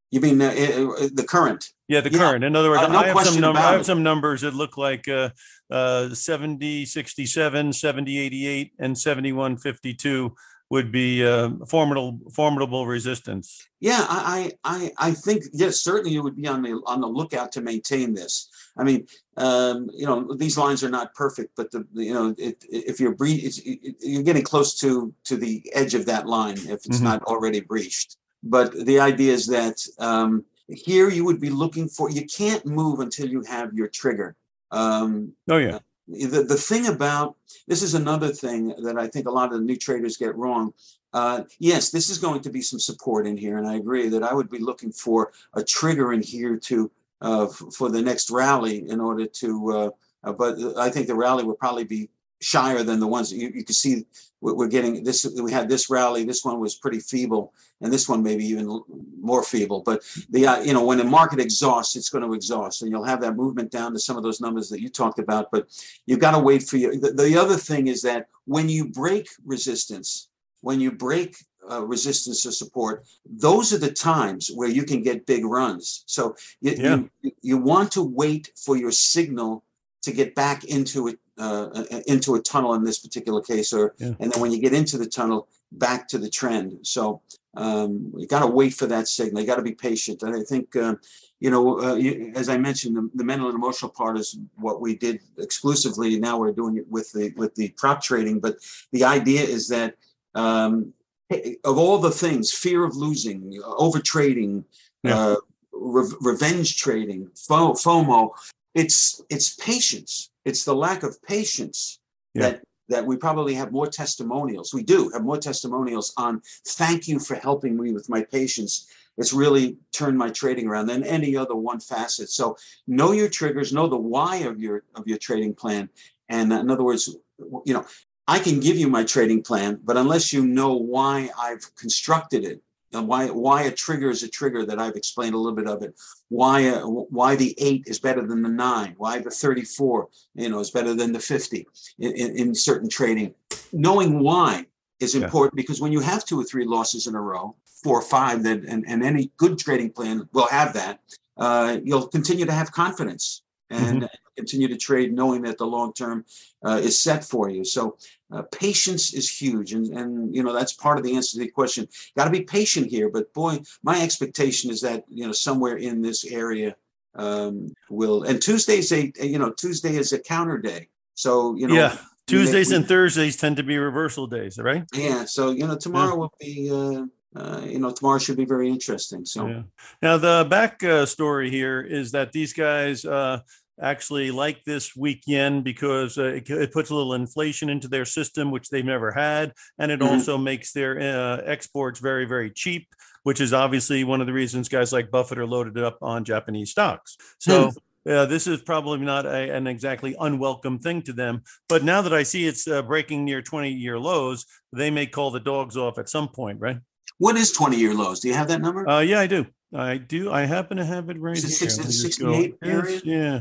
You mean uh, uh, the current? Yeah, the Yeah. current. In other words, Uh, no I have some question numbers. about I have it. some numbers that look like uh, uh, seventy sixty-seven, seventy eighty-eight, and seventy-one fifty-two would be uh, formidable formidable resistance. Yeah, I, I, I think yes, certainly you would be on the on the lookout to maintain this. I mean, um, you know, these lines are not perfect, but the you know, it, if you're bre- it's, it, you're getting close to to the edge of that line if it's Mhm. not already breached. But the idea is that um, here you would be looking for. You can't move until you have your trigger. Um, Oh yeah. the the thing about this is another thing that I think a lot of the new traders get wrong. Uh, yes, this is going to be some support in here, and I agree that I would be looking for a trigger in here to uh, f- for the next rally in order to. Uh, uh, but I think the rally would probably be shyer than the ones that you, you can see. We're we're getting this. We had this rally. This one was pretty feeble, and this one maybe even l- more feeble. But the uh, you know when the market exhausts, it's going to exhaust, and you'll have that movement down to some of those numbers that you talked about. But you've got to wait for your. The, the other thing is that when you break resistance, when you break uh, resistance or support, those are the times where you can get big runs. So you, Yeah. you, you want to wait for your signal to get back into it, uh, into a tunnel in this particular case, or Yeah. and then when you get into the tunnel, back to the trend. So um, you got to wait for that signal. You got to be patient. And I think, uh, you know, uh, you, as I mentioned, the, the mental and emotional part is what we did exclusively. Now we're doing it with the with the prop trading. But the idea is that um, of all the things, fear of losing, over trading, Yeah. uh, re- revenge trading, Fo- FOMO, it's it's patience. It's the lack of patience Yeah. that that we probably have more testimonials. We do have more testimonials on thank you for helping me with my patience. It's really turned my trading around than any other one facet. So know your triggers, know the why of your of your trading plan. And in other words, you know, I can give you my trading plan, but unless you know why I've constructed it and why why a trigger is a trigger that I've explained a little bit of it, why uh, why the eight is better than the nine, why the thirty-four, you know, is better than the fifty in, in, in certain trading. Knowing why is Yeah. important because when you have two or three losses in a row, four or five, that and, and any good trading plan will have that, uh, you'll continue to have confidence and Mhm. continue to trade knowing that the long term uh, is set for you. So uh, patience is huge, and and you know that's part of the answer to the question. Got to be patient here, but boy, my expectation is that you know somewhere in this area um, will. And Tuesday's a you know Tuesday is a counter day, so you know Yeah. we may- Tuesdays we- and Thursdays tend to be reversal days, right? yeah. So you know tomorrow will be uh, uh, you know tomorrow should be very interesting. So. Yeah. Now the back uh, story here is that these guys uh, actually like this weak yen because uh, it, it puts a little inflation into their system, which they've never had, and it Mhm. also makes their uh, exports very, very cheap, which is obviously one of the reasons guys like Buffett are loaded up on Japanese stocks. So. Uh, this is probably not a, an exactly unwelcome thing to them. But now that I see it's uh, breaking near twenty-year lows, they may call the dogs off at some point, right? What is twenty-year lows? Do you have that number? Uh, yeah, I do. I do. I happen to have it right Is it here. six- Let me just sixty-eight go. area? Yes, yeah.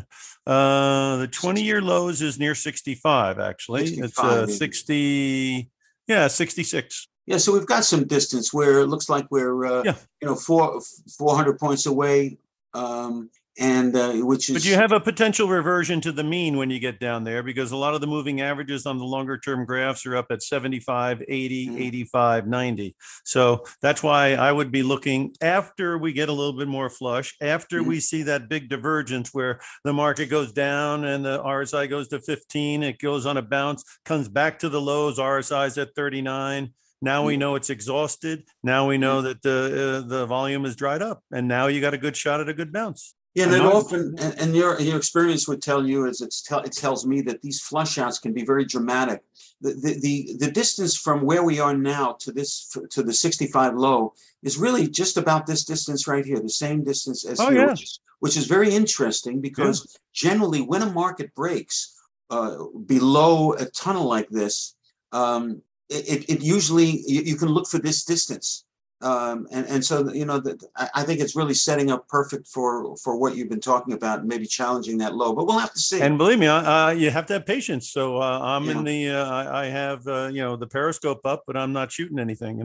Uh, the twenty-year lows is near sixty-five, actually. It's uh, sixty-five, yeah. sixty, yeah, sixty-six. Yeah, so we've got some distance where it looks like we're, uh, Yeah. you know, four four hundred points away, um, and uh, which is. But you have a potential reversion to the mean when you get down there because a lot of the moving averages on the longer term graphs are up at seventy-five, eighty, Mm. eighty-five, ninety. So that's why I would be looking after we get a little bit more flush, after Mm. we see that big divergence where the market goes down and the R S I goes to fifteen, it goes on a bounce, comes back to the lows, R S I's at thirty-nine. Now we Mm. know it's exhausted. Now we know that the uh, the volume is dried up, and now you got a good shot at a good bounce. Yeah, and I'm it not- often, and, and your your experience would tell you is it's tell, it tells me that these flush outs can be very dramatic. The, the the the distance from where we are now to this to the sixty-five low is really just about this distance right here, the same distance as Oh, here, yeah. which is which is very interesting because generally when a market breaks uh, below a tunnel like this, um, it, it it usually you, you can look for this distance. Um, and, and so, you know, that I, I think it's really setting up perfect for, for what you've been talking about, and maybe challenging that low, but we'll have to see. And believe me, uh, you have to have patience. So uh, I'm Yeah. in the, uh, I I have, uh, you know, the periscope up, but I'm not shooting anything, you know?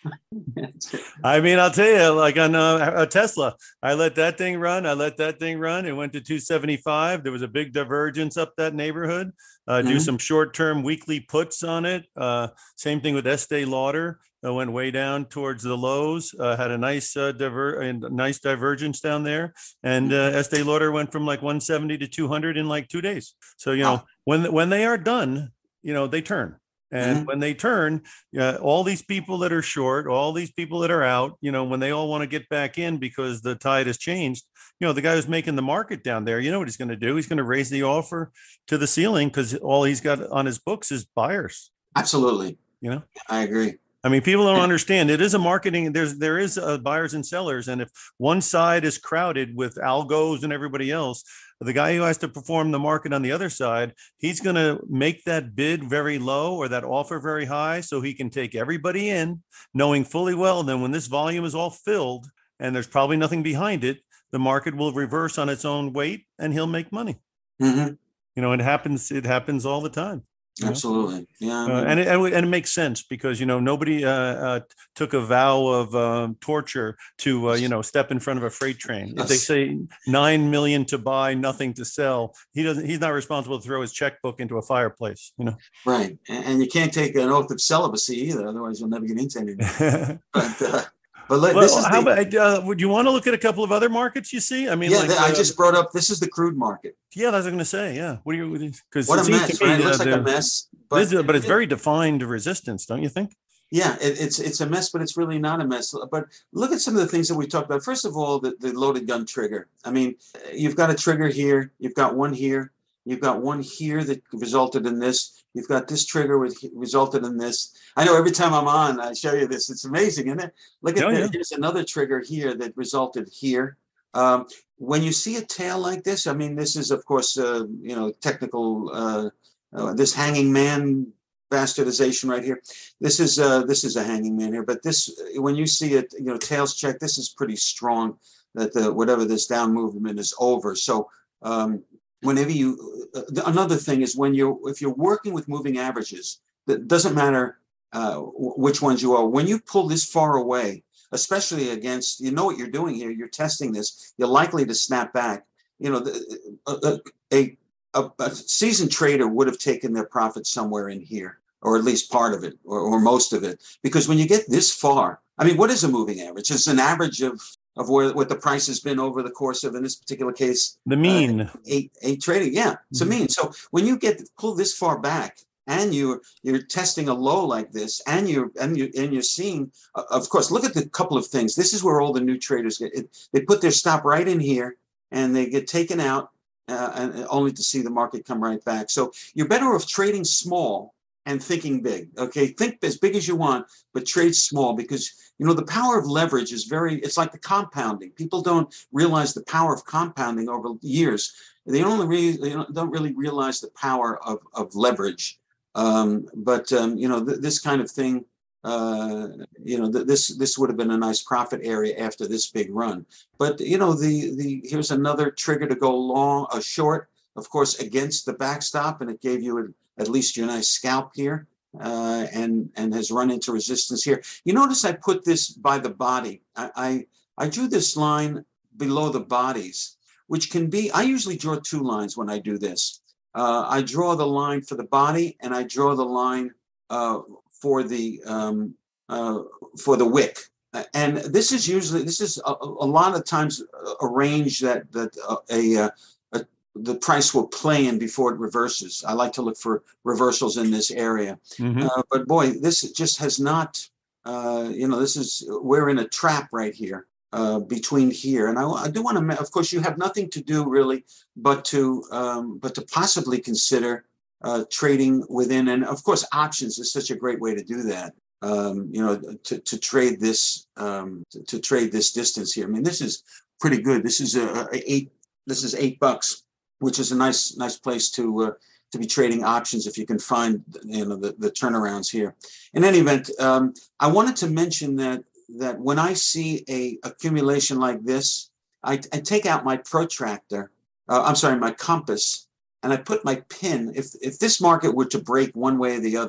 I mean, I'll tell you, like on uh, a Tesla, I let that thing run. I let that thing run. It went to two seventy-five. There was a big divergence up that neighborhood. Uh, mm-hmm. Do some short-term weekly puts on it. Uh, same thing with Estee Lauder. Uh, went way down towards the lows. Uh, had a nice uh, diver and nice divergence down there. And uh, Estee Lauder went from like one seventy to two hundred in like two days. So you know, oh. when when they are done, you know, they turn. And mm-hmm. when they turn, uh, all these people that are short, all these people that are out, you know, when they all want to get back in because the tide has changed, you know, the guy who's making the market down there, you know what he's going to do? He's going to raise the offer to the ceiling because all he's got on his books is buyers. Absolutely. You know, I agree. I mean, people don't understand. It is a marketing. There's there is uh, buyers and sellers. And if one side is crowded with algos and everybody else, the guy who has to perform the market on the other side, he's going to make that bid very low or that offer very high so he can take everybody in, knowing fully well then when this volume is all filled and there's probably nothing behind it, the market will reverse on its own weight and he'll make money. Mm-hmm. You know, it happens. It happens all the time. Absolutely. Yeah. I mean, uh, and, it, and it makes sense because, you know, nobody uh, uh, took a vow of um, torture to, uh, you know, step in front of a freight train. If they say nine million to buy, nothing to sell, he doesn't, he's not responsible to throw his checkbook into a fireplace, you know? Right. And, and you can't take an oath of celibacy either. Otherwise you'll never get into anything. but, uh, But let, well, this is how the, about, uh, would you want to look at a couple of other markets you see? I mean, yeah, like, the, I uh, just brought up, this is the crude market. Yeah, that's what I was going to say. Yeah. What are you, because what it a mess, seems to me, right? It looks uh, like a mess. But, But, but it's very defined resistance, don't you think? Yeah, it, it's it's a mess, but it's really not a mess. But look at some of the things that we talked about. First of all, the, the loaded gun trigger. I mean, you've got a trigger here. You've got one here. You've got one here that resulted in this. You've got this trigger which resulted in this. I know every time I'm on, I show you this. It's amazing, isn't it? Look at oh, this. Yeah. Here's another trigger here that resulted here. Um, when you see a tail like this, I mean, this is, of course, uh, you know, technical, uh, uh, this hanging man bastardization right here. This is uh, this is a hanging man here. But this, when you see it, you know, tails check, this is pretty strong that the whatever this down movement is over. So um, whenever you, uh, another thing is when you're, if you're working with moving averages, that doesn't matter uh, which ones you are. When you pull this far away, especially against, you know what you're doing here, you're testing this, you're likely to snap back. You know, the, a, a, a, a seasoned trader would have taken their profit somewhere in here, or at least part of it, or, or most of it. Because when you get this far, I mean, what is a moving average? It's an average of, of where what the price has been over the course of, in this particular case, the mean. Uh, eight, eight trading. Yeah, it's mm-hmm. a mean. So when you get pull this far back, and you're you're testing a low like this, and you're and you and you're seeing, uh, of course, look at the couple of things. This is where all the new traders get it. They put their stop right in here, and they get taken out, uh, and only to see the market come right back. So you're better off trading small and thinking big. Okay, think as big as you want, but trade small, because you know the power of leverage is very. It's like the compounding. People don't realize the power of compounding over years. They only re, they don't really realize the power of of leverage. Um, but, um, you know, th this kind of thing, uh, you know, th this this would have been a nice profit area after this big run. But, you know, the the here's another trigger to go long, a short, of course, against the backstop. And it gave you a, at least your nice scalp here uh, and, and has run into resistance here. You notice I put this by the body. I, I, I drew this line below the bodies, which can be, I usually draw two lines when I do this. Uh, I draw the line for the body, and I draw the line uh, for the um, uh, for the wick. And this is usually this is a, a lot of times a range that that uh, a, a, a the price will play in before it reverses. I like to look for reversals in this area. Mm-hmm. uh, but boy, this just has not. Uh, you know, this is we're in a trap right here. Uh, between here, and I, I do want to. Of course, you have nothing to do really, but to um, but to possibly consider uh, trading within. And of course, options is such a great way to do that. Um, you know, to to trade this um, to, to trade this distance here. I mean, this is pretty good. This is a, a eight. This is eight bucks, which is a nice nice place to. Uh, to be trading options if you can find you know the, the turnarounds here. In any event, um, I wanted to mention that. that when I see a accumulation like this, I, I take out my protractor, uh, I'm sorry, my compass, and I put my pin. If, if this market were to break one way or the other,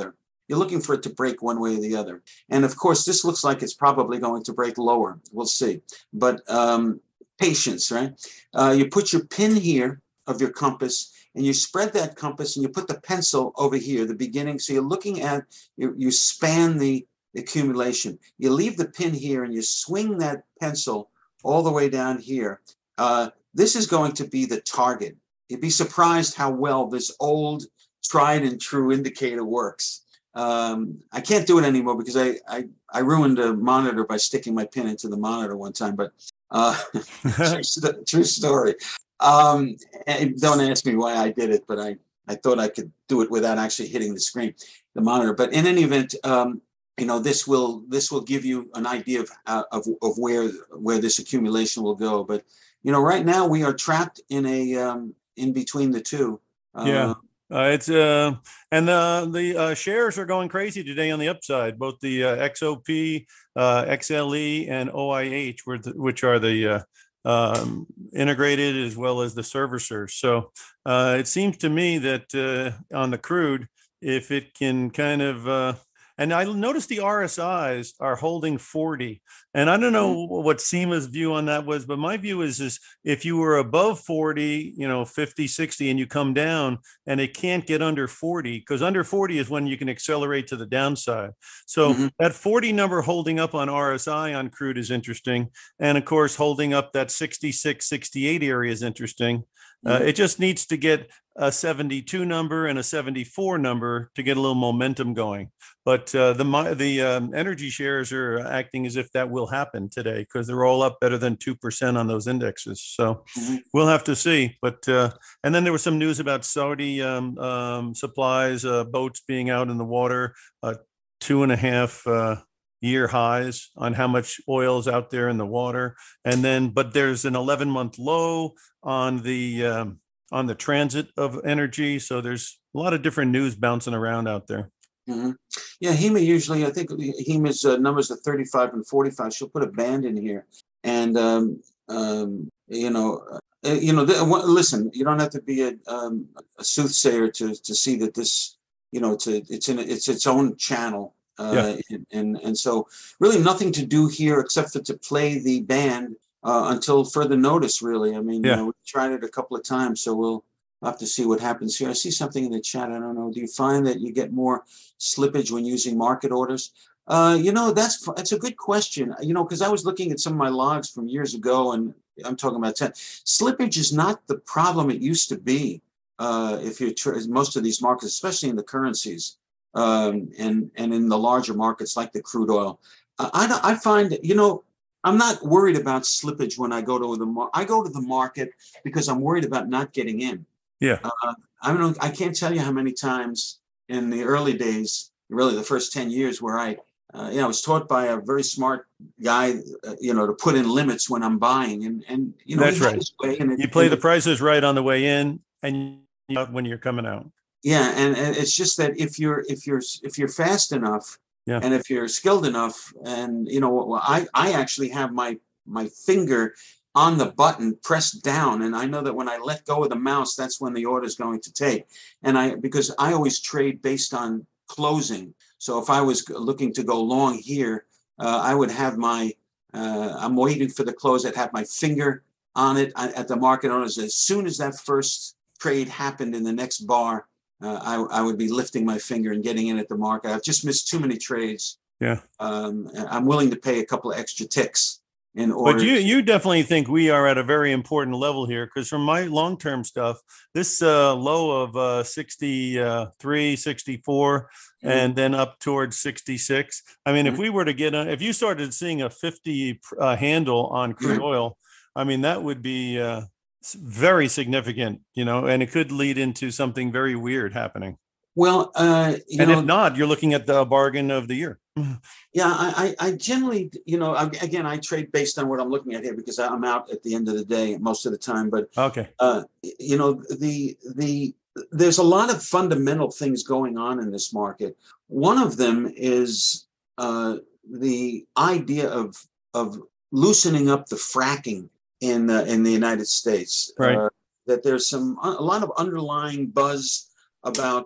you're looking for it to break one way or the other. And of course, this looks like it's probably going to break lower. We'll see. But um, patience, right? Uh, you put your pin here of your compass, and you spread that compass, and you put the pencil over here, the beginning. So you're looking at, you, you span the accumulation. You leave the pin here, and you swing that pencil all the way down here. Uh, this is going to be the target. You'd be surprised how well this old tried and true indicator works. Um, I can't do it anymore because I, I, I ruined a monitor by sticking my pin into the monitor one time, but uh, true, st- true story. Um, and don't ask me why I did it, but I, I thought I could do it without actually hitting the screen, the monitor. But in any event, um, you know, this will this will give you an idea of uh, of of where where this accumulation will go. But you know, right now we are trapped in a um, in between the two. Uh, yeah. Uh, it's uh, and the the uh, shares are going crazy today on the upside. Both the uh, X O P, uh, X L E, and O I H, which are the uh, um, integrated as well as the servicers. So uh, it seems to me that uh, on the crude, if it can kind of uh, and I noticed the R S Is are holding forty. And I don't know what SEMA's view on that was, but my view is, is if you were above forty, you know, fifty, sixty, and you come down and it can't get under forty, because under forty is when you can accelerate to the downside. So mm-hmm. that forty number holding up on R S I on crude is interesting. And of course, holding up that sixty-six, sixty-eight area is interesting. Uh, it just needs to get a seventy-two number and a seventy-four number to get a little momentum going. But uh, the the um, energy shares are acting as if that will happen today because they're all up better than two percent on those indexes. So mm-hmm. we'll have to see. But uh, and then there was some news about Saudi um, um, supplies, uh, boats being out in the water, uh, two and a half uh, year highs on how much oil is out there in the water. And then, but there's an eleven month low on the um, on the transit of energy. So there's a lot of different news bouncing around out there. Mm-hmm. Yeah, H E M A usually, I think H E M A's uh, numbers are thirty-five and forty-five. She'll put a band in here. And, um, um, you know, uh, you know, th- listen, you don't have to be a, um, a soothsayer to to see that this, you know, to, it's in it's its own channel. Uh, yeah. and, and and so really nothing to do here except for to play the band uh, until further notice, really. I mean, yeah. you know, we tried it a couple of times, so we'll have to see what happens here. I see something in the chat. I don't know. Do you find that you get more slippage when using market orders? Uh, you know, that's that's a good question. You know, because I was looking at some of my logs from years ago, and I'm talking about ten. Slippage is not the problem it used to be. Uh, if you tr- most of these markets, especially in the currencies. Um, and and in the larger markets like the crude oil, uh, I I find you know I'm not worried about slippage when I go to the mar- I go to the market because I'm worried about not getting in. Yeah, uh, I don't I can't tell you how many times in the early days, really the first ten years, where I uh, you know I was taught by a very smart guy, uh, you know, to put in limits when I'm buying, and and you know that's right. Way, and it, you play and the prices right on the way in, and when you're coming out. Yeah, and, and it's just that if you're if you're if you're fast enough, yeah. and if you're skilled enough, and you know, well, I I actually have my my finger on the button pressed down, and I know that when I let go of the mouse, that's when the order is going to take. And I because I always trade based on closing. So if I was looking to go long here, uh, I would have my uh, I'm waiting for the close. I'd have my finger on it at the market orders. As soon as that first trade happened in the next bar. Uh, I, I would be lifting my finger and getting in at the market. I've just missed too many trades. Yeah, um, I'm willing to pay a couple of extra ticks in order. But you to- you definitely think we are at a very important level here, because from my long term stuff, this uh, low of uh, sixty-three, sixty-four, mm-hmm. and then up towards sixty-six. I mean, mm-hmm. if we were to get a, if you started seeing a fifty uh, handle on crude mm-hmm. oil, I mean that would be. Uh, very significant, you know, and it could lead into something very weird happening. Well, uh, you and know, if not, you're looking at the bargain of the year. Yeah, I, I generally, you know, again, I trade based on what I'm looking at here because I'm out at the end of the day most of the time. But okay, uh, you know, the the there's a lot of fundamental things going on in this market. One of them is uh, the idea of of loosening up the fracking in uh, in the United States. Right. Uh, that there's some a lot of underlying buzz about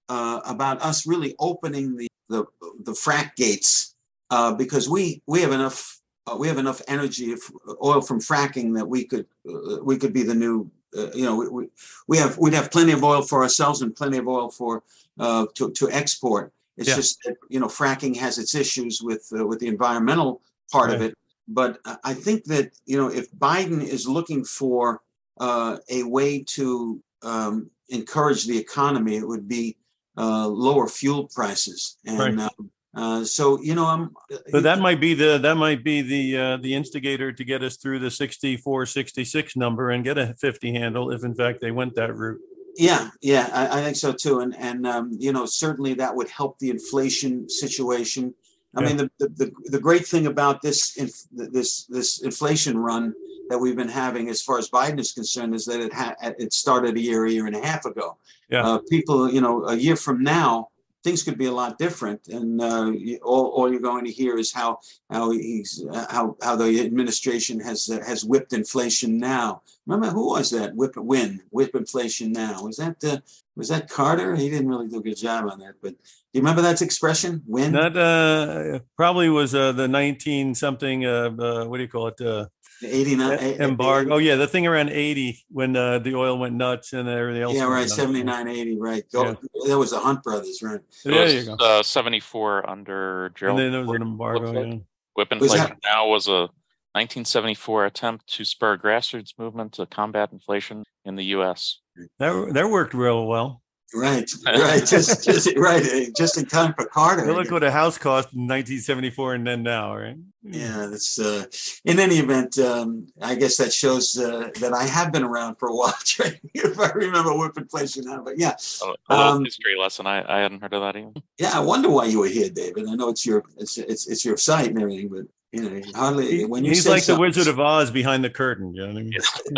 uh, about us really opening the the, the frack gates uh, because we we have enough uh, we have enough energy, of oil from fracking, that we could uh, we could be the new uh, you know we, we have we'd have plenty of oil for ourselves and plenty of oil for uh, to to export. It's yeah. just that, you know, fracking has its issues with uh, with the environmental part right. of it. But I think that, you know, if Biden is looking for uh, a way to um, encourage the economy, it would be uh, lower fuel prices. And right. uh, uh, so, you know, I'm. So that might be the that might be the uh, the instigator to get us through the sixty-four, sixty-six number and get a fifty handle, if in fact they went that route. Yeah, yeah, I, I think so too, and and um, you know, certainly that would help the inflation situation. I yeah. mean, the, the the great thing about this inf- this this inflation run that we've been having, as far as Biden is concerned, is that it ha- it started a year, a year and a half ago. Yeah, uh, people, you know, a year from now, things could be a lot different, and uh, all, all you're going to hear is how how he's how how the administration has uh, has whipped inflation now. Remember, who was that? Whip win, whip inflation now. Was that uh, was that Carter? He didn't really do a good job on that, but do you remember that expression? Win. That uh, probably was uh, the nineteen something. Uh, uh, what do you call it? Uh, eighty-nine embargo. Oh yeah, the thing around eighty when uh, the oil went nuts and everything else. Yeah, right. seventy-nine, eighty, right. Yeah. That was the Hunt brothers, right? There you go. Uh, seventy-four under Gerald. And then there was an embargo. Like. Yeah. Whip inflation now was a nineteen seventy-four attempt to spur a grassroots movement to combat inflation in the U S. That that worked real well. Right, right, just, just right, just in time for Carter. Well, look what a house cost in nineteen seventy-four and then now, right? Yeah, that's. Uh, in any event, um, I guess that shows uh, that I have been around for a while trading. If I remember whip inflation now, but yeah, a, a um, history lesson. I, I hadn't heard of that either. Yeah, I wonder why you were here, David. I know it's your it's it's, it's your site and everything, but you know, hardly when you. He's like the Wizard of Oz behind the curtain. You know what I mean?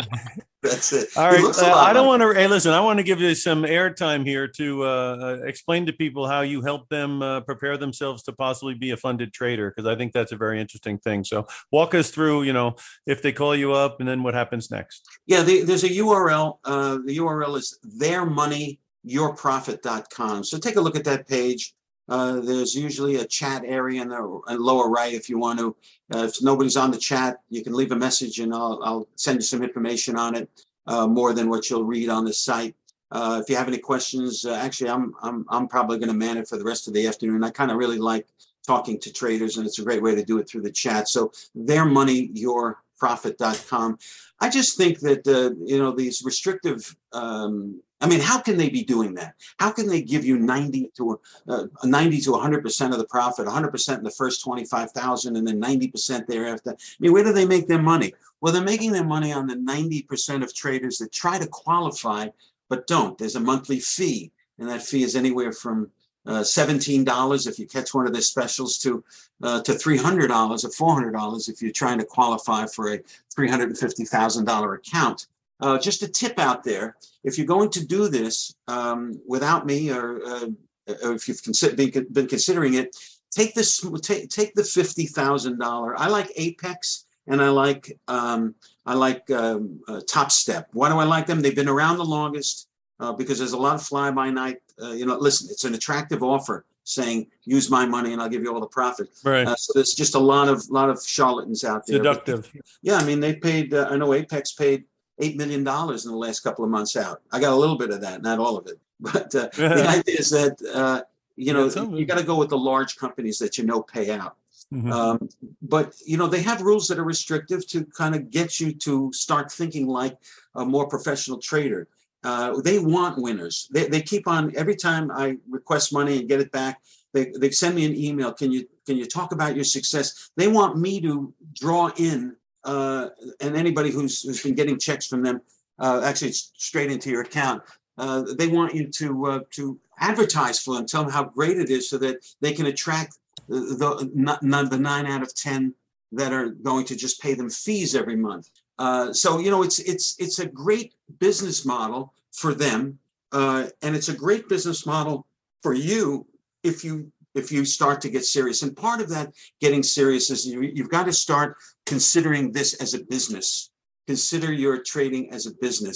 That's it. All right. Uh, I don't want to. Hey, listen. I want to give you some airtime here to uh, explain to people how you help them uh, prepare themselves to possibly be a funded trader, because I think that's a very interesting thing. So, walk us through. You know, if they call you up, and then what happens next? Yeah, the, there's a U R L. Uh, the U R L is their money your profit dot com. So take a look at that page. Uh, there's usually a chat area in the lower right if you want to. Uh, if nobody's on the chat, you can leave a message and I'll, I'll send you some information on it, uh, more than what you'll read on the site. Uh, if you have any questions, uh, actually, I'm I'm I'm probably going to man it for the rest of the afternoon. I kind of really like talking to traders, and it's a great way to do it through the chat. So their money your profit dot com. I just think that uh, you know, these restrictive. Um, I mean, how can they be doing that? How can they give you ninety to uh, ninety to one hundred percent of the profit, one hundred percent in the first twenty-five thousand, and then ninety percent thereafter? I mean, where do they make their money? Well, they're making their money on the ninety percent of traders that try to qualify but don't. There's a monthly fee, and that fee is anywhere from uh, seventeen dollars if you catch one of their specials to uh, to three hundred dollars or four hundred dollars if you're trying to qualify for a three hundred fifty thousand dollars account. Uh, just a tip out there, if you're going to do this um, without me, or, uh, or if you've consider, been, been considering it, take this, take, take the fifty thousand dollars. I like Apex and I like um, I like um, uh, Top Step. Why do I like them? They've been around the longest uh, because there's a lot of fly by night. Uh, you know, listen, it's an attractive offer saying use my money and I'll give you all the profit. Right. Uh, so there's just a lot of lot of charlatans out there. Seductive. But, yeah, I mean, they paid. Uh, I know Apex paid eight million dollars in the last couple of months out. I got a little bit of that, not all of it. But uh, the idea is that, uh, you know, yeah, you got to go with the large companies that you know pay out. Mm-hmm. Um, but, you know, they have rules that are restrictive to kind of get you to start thinking like a more professional trader. Uh, they want winners. They, they keep on, every time I request money and get it back, they, they send me an email. Can you, can you talk about your success? They want me to draw in Uh, and anybody who's, who's been getting checks from them, uh, actually straight into your account, uh, they want you to uh, to advertise for them, tell them how great it is, so that they can attract the, the, the nine out of ten that are going to just pay them fees every month. Uh, so you know, it's it's it's a great business model for them, uh, and it's a great business model for you if you. if you start to get serious. And part of that getting serious is you, you've got to start considering this as a business. Consider your trading as a business.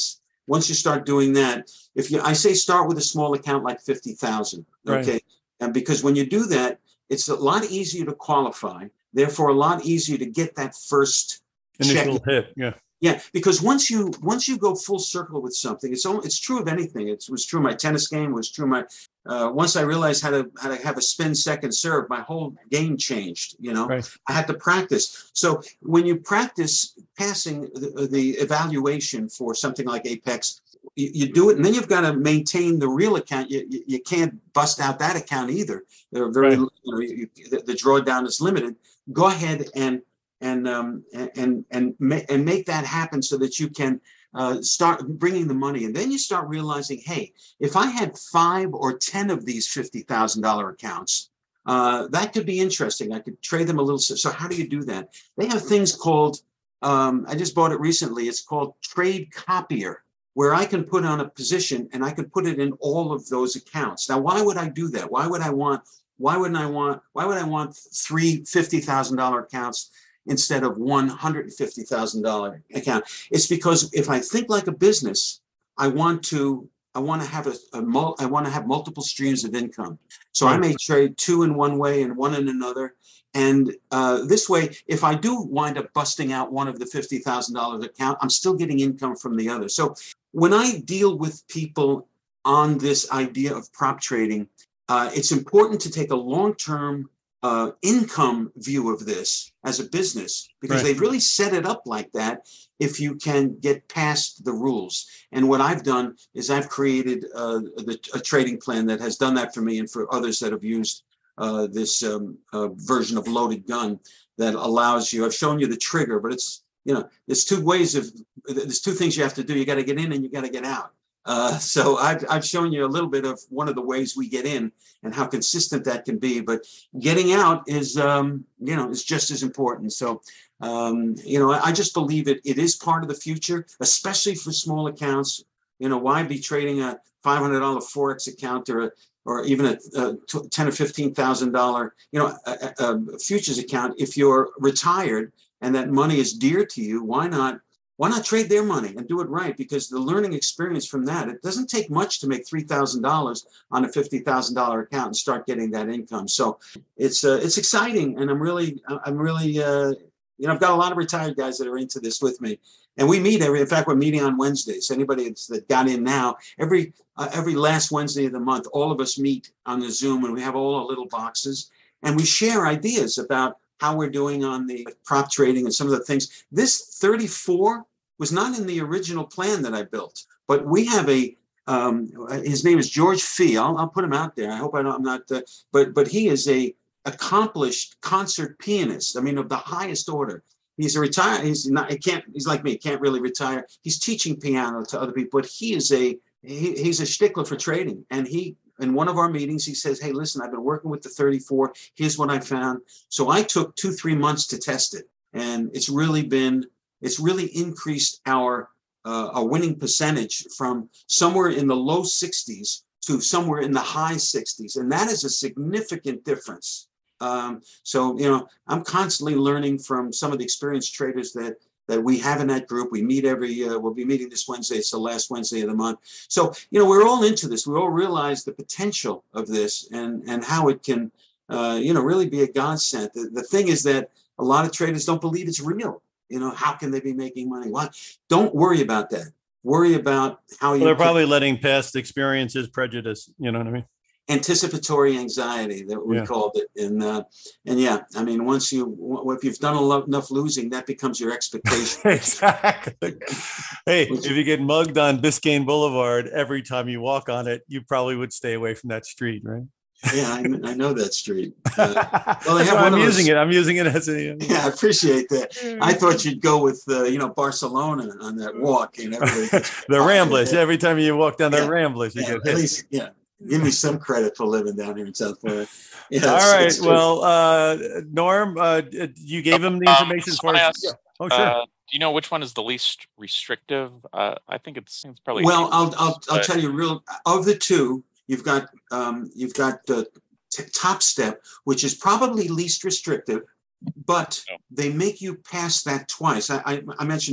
once you start doing that, if you, I say start with a small account like fifty thousand, okay? Right. And because when you do that, it's a lot easier to qualify, therefore a lot easier to get that first initial check. hit. Yeah. Yeah, because once you once you go full circle with something, it's all, it's true of anything. It was true of my tennis game. It was true of my uh, once I realized how to how to have a spin second serve, my whole game changed. You know, right. I had to practice. So when you practice passing the, the evaluation for something like Apex, you, you do it, and then you've got to maintain the real account. You you, you can't bust out that account either. They're very right. you know you, the, the drawdown is limited. Go ahead and. And um and and ma- and make that happen so that you can uh, start bringing the money, and then you start realizing, hey, if I had five or ten of these fifty thousand dollar accounts, uh, that could be interesting. I could trade them a little. So how do you do that? They have things called. Um, I just bought it recently. It's called Trade Copier, where I can put on a position and I can put it in all of those accounts. Now, why would I do that? Why would I want? Why wouldn't I want? Why would I want three fifty thousand dollar accounts instead of one hundred fifty thousand dollar account? It's because if I think like a business, I want to I want to have a, a mul- I want to have multiple streams of income. So right. I may trade two in one way and one in another. And uh, this way, if I do wind up busting out one of the fifty thousand dollars account, I'm still getting income from the other. So when I deal with people on this idea of prop trading, uh, it's important to take a long-term Uh, income view of this as a business, because right. they've really set it up like that if you can get past the rules. And what I've done is I've created uh, the, a trading plan that has done that for me and for others that have used uh, this um, uh, version of Loaded Gun that allows you, I've shown you the trigger, but it's, you know, there's two ways of, there's two things you have to do. You got to get in and you got to get out. Uh, so I've, I've shown you a little bit of one of the ways we get in and how consistent that can be, but getting out is, um, you know, is just as important. So, um, you know, I, I just believe it, it is part of the future, especially for small accounts. You know, why be trading a five hundred dollars Forex account or, a, or even a, a ten or fifteen thousand dollars, you know, a, a futures account? If you're retired and that money is dear to you, why not? Why not trade their money and do it right? Because the learning experience from that, it doesn't take much to make three thousand dollars on a fifty thousand dollars account and start getting that income. So it's uh, it's exciting. And I'm really, I'm really, uh, you know, I've got a lot of retired guys that are into this with me. And we meet every, in fact, we're meeting on Wednesdays. Anybody that got in now, every, uh, every last Wednesday of the month, all of us meet on the Zoom and we have all our little boxes and we share ideas about how we're doing on the prop trading and some of the things. This thirty-four was not in the original plan that I built, but we have a, um, his name is George Fee. I'll, I'll put him out there. I hope I don't, I'm not, uh, but but he is a accomplished concert pianist. I mean, of the highest order. He's a retired, he's not, he can't, he's like me, he can't really retire. He's teaching piano to other people, but he is a, he, he's a stickler for trading. And he, in one of our meetings, he says, hey, listen, I've been working with the thirty-four. Here's what I found. So I took two, three months to test it. And it's really been, it's really increased our, uh, our winning percentage from somewhere in the low sixties to somewhere in the high sixties. And that is a significant difference. Um, so, you know, I'm constantly learning from some of the experienced traders that that we have in that group. We meet every, uh, we'll be meeting this Wednesday. It's the last Wednesday of the month. So, you know, we're all into this. We all realize the potential of this and, and how it can, uh, you know, really be a godsend. The, the thing is that a lot of traders don't believe it's real. You know, how can they be making money? Why? Don't worry about that. Worry about how you. Well, they're probably letting past experiences prejudice, you know what I mean? Anticipatory anxiety that we yeah. called it. And, uh, and yeah, I mean, once you, if you've done enough losing, that becoes your expectation. Exactly. Hey, if you get mugged on Biscayne Boulevard every time you walk on it, you probably would stay away from that street, right? Yeah, I, I know that street. Uh, well, I have I'm using those, it. I'm using it as a. Yeah, I appreciate that. I thought you'd go with, uh, you know, Barcelona on that walk. You know, the Ramblers. Every time you walk down the yeah, Ramblers, you yeah, get at hit. Least, yeah. Give me some credit for living down here in South Florida. Yeah, All right. Well, uh, Norm, uh, you gave him the information um, as far as. Ask, yeah. Oh, sure. Uh, do you know which one is the least restrictive? Uh, I think it's, it's probably. Well, I'll I'll I'll tell you real of the two. You've got um, you've got uh, t- Top Step, which is probably least restrictive, but oh. they make you pass that twice. I I, I mentioned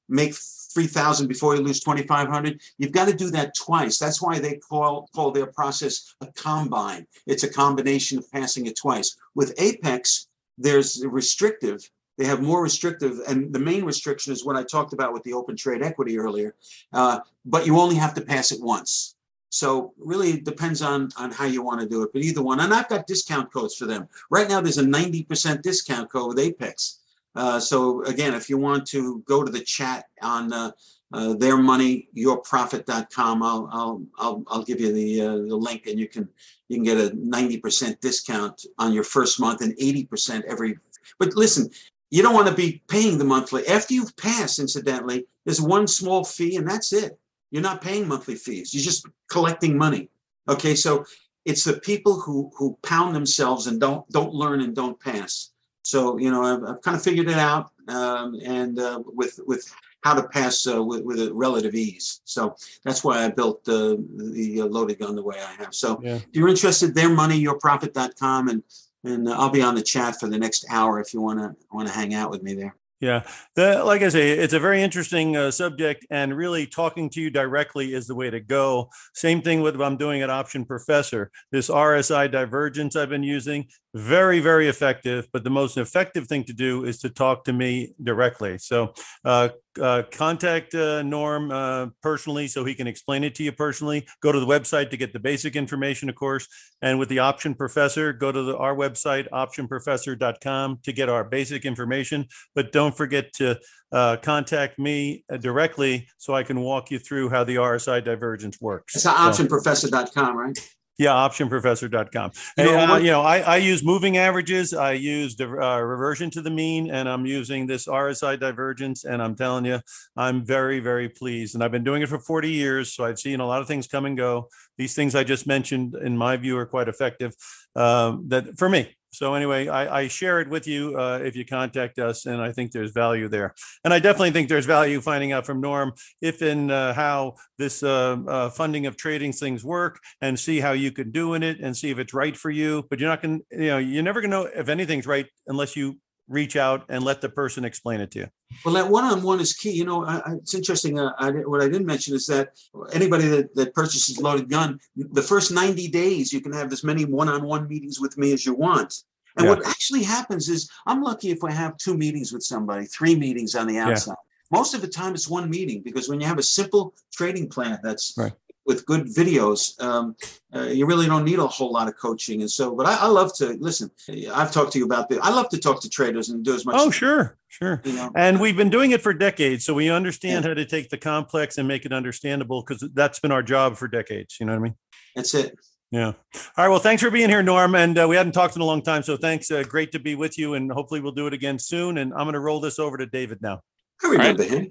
make three thousand before you lose twenty-five hundred. You've got to do that twice. That's why they call, call their process a combine. It's a combination of passing it twice. With Apex, there's restrictive. They have more restrictive, and the main restriction is what I talked about with the open trade equity earlier, uh, but you only have to pass it once. So really it depends on, on how you want to do it, but either one. And I've got discount codes for them. Right now, there's a ninety percent discount code with Apex. Uh, so again, if you want to go to the chat on uh, uh, their money your profit dot com, I'll, I'll, I'll, I'll give you the, uh, the link, and you can, you can get a ninety percent discount on your first month and eighty percent every, but listen, you don't want to be paying the monthly. After you've passed, incidentally, there's one small fee and that's it. You're not paying monthly fees. You're just collecting money. Okay, so it's the people who who pound themselves and don't don't learn and don't pass. So, you know, I've, I've kind of figured it out um, and uh, with with how to pass uh, with, with a relative ease. So that's why I built uh, the uh, Loaded Gun the way I have. So Yeah. if you're interested, their money your profit dot com, and And I'll be on the chat for the next hour if you want to want to hang out with me there. Yeah, the, like I say, it's a very interesting uh, subject, and really talking to you directly is the way to go. Same thing with what I'm doing at Option Professor. This R S I divergence I've been using, very, very effective. But the most effective thing to do is to talk to me directly. So uh, uh, contact uh, Norm uh, personally so he can explain it to you personally. Go to the website to get the basic information, of course. And with the Option Professor, go to the, our website, option professor dot com, to get our basic information. But don't Don't forget to uh, contact me directly so I can walk you through how the R S I divergence works. It's option professor dot com, right? Yeah, option professor dot com. You And, know, uh, what- you know, I, I use moving averages. I use the uh, reversion to the mean, and I'm using this R S I divergence. And I'm telling you, I'm very, very pleased. And I've been doing it for forty years. So I've seen a lot of things come and go. These things I just mentioned, in my view, are quite effective um, that for me. So anyway, I, I share it with you uh, if you contact us, and I think there's value there. And I definitely think there's value finding out from Norm if and uh, how this uh, uh, funding of trading things work, and see how you can do in it, and see if it's right for you. But you're not going to, you know, you're never going to know if anything's right unless you reach out and let the person explain it to you. Well, that one-on-one is key. You know, I, I, it's interesting. Uh, I, what I didn't mention is that anybody that, that purchases Loaded Gun, the first ninety days, you can have as many one-on-one meetings with me as you want. And Yeah. what actually happens is I'm lucky if I have two meetings with somebody, three meetings on the outside. Most of the time it's one meeting, because when you have a simple trading plan that's Right. with good videos, um, uh, you really don't need a whole lot of coaching. And so, but I, I love to listen. I've talked to you about this. I love to talk to traders and do as much. Oh, as, sure, sure. You know, And we've been doing it for decades. So we understand Yeah. how to take the complex and make it understandable, because that's been our job for decades. You know what I mean? that's it. Yeah. All right. Well, thanks for being here, Norm. And uh, we hadn't talked in a long time. So thanks. Uh, great to be with you. And hopefully we'll do it again soon. And I'm going to roll this over to David now. I remember him.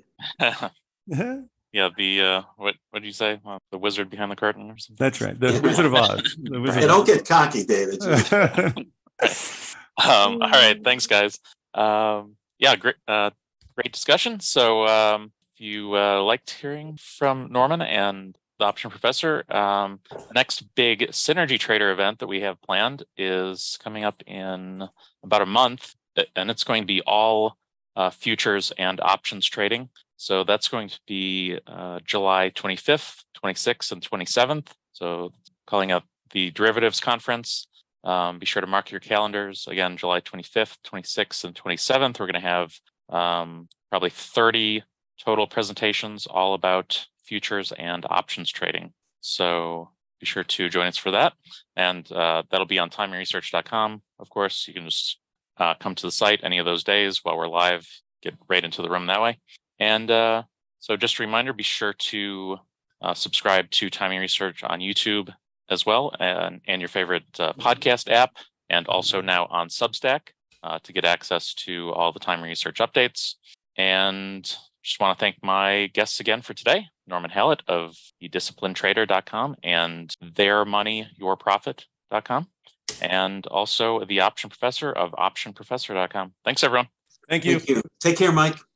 Yeah, the uh, what what did you say? Uh, the wizard behind the curtain or something? That's right. The Wizard of Oz. The Wizard Hey, of don't get cocky, David. Oz. Um, all right, thanks, guys. Um, yeah, great, uh, great discussion. So, um, if you uh, liked hearing from Norman and the Option Professor, um, the next big Synergy Trader event that we have planned is coming up in about a month, and it's going to be all uh, futures and options trading. So that's going to be uh, July twenty-fifth, twenty-sixth, and twenty-seventh. So calling up the Derivatives Conference. Um, be sure to mark your calendars. Again, July twenty-fifth, twenty-sixth, and twenty-seventh. We're going to have um, probably thirty total presentations all about futures and options trading. So be sure to join us for that. And uh, that'll be on timing research dot com. Of course, you can just uh, come to the site any of those days while we're live, get right into the room that way. And uh, so just a reminder, be sure to uh, subscribe to Timing Research on YouTube as well, and, and your favorite uh, podcast app, and also now on Substack uh, to get access to all the Timing Research updates. And just want to thank my guests again for today, Norman Hallett of the disciplined trader dot com and their money your profit dot com, and also the Option Professor of option professor dot com. Thanks, everyone. Thank you. Thank you. Take care, Mike.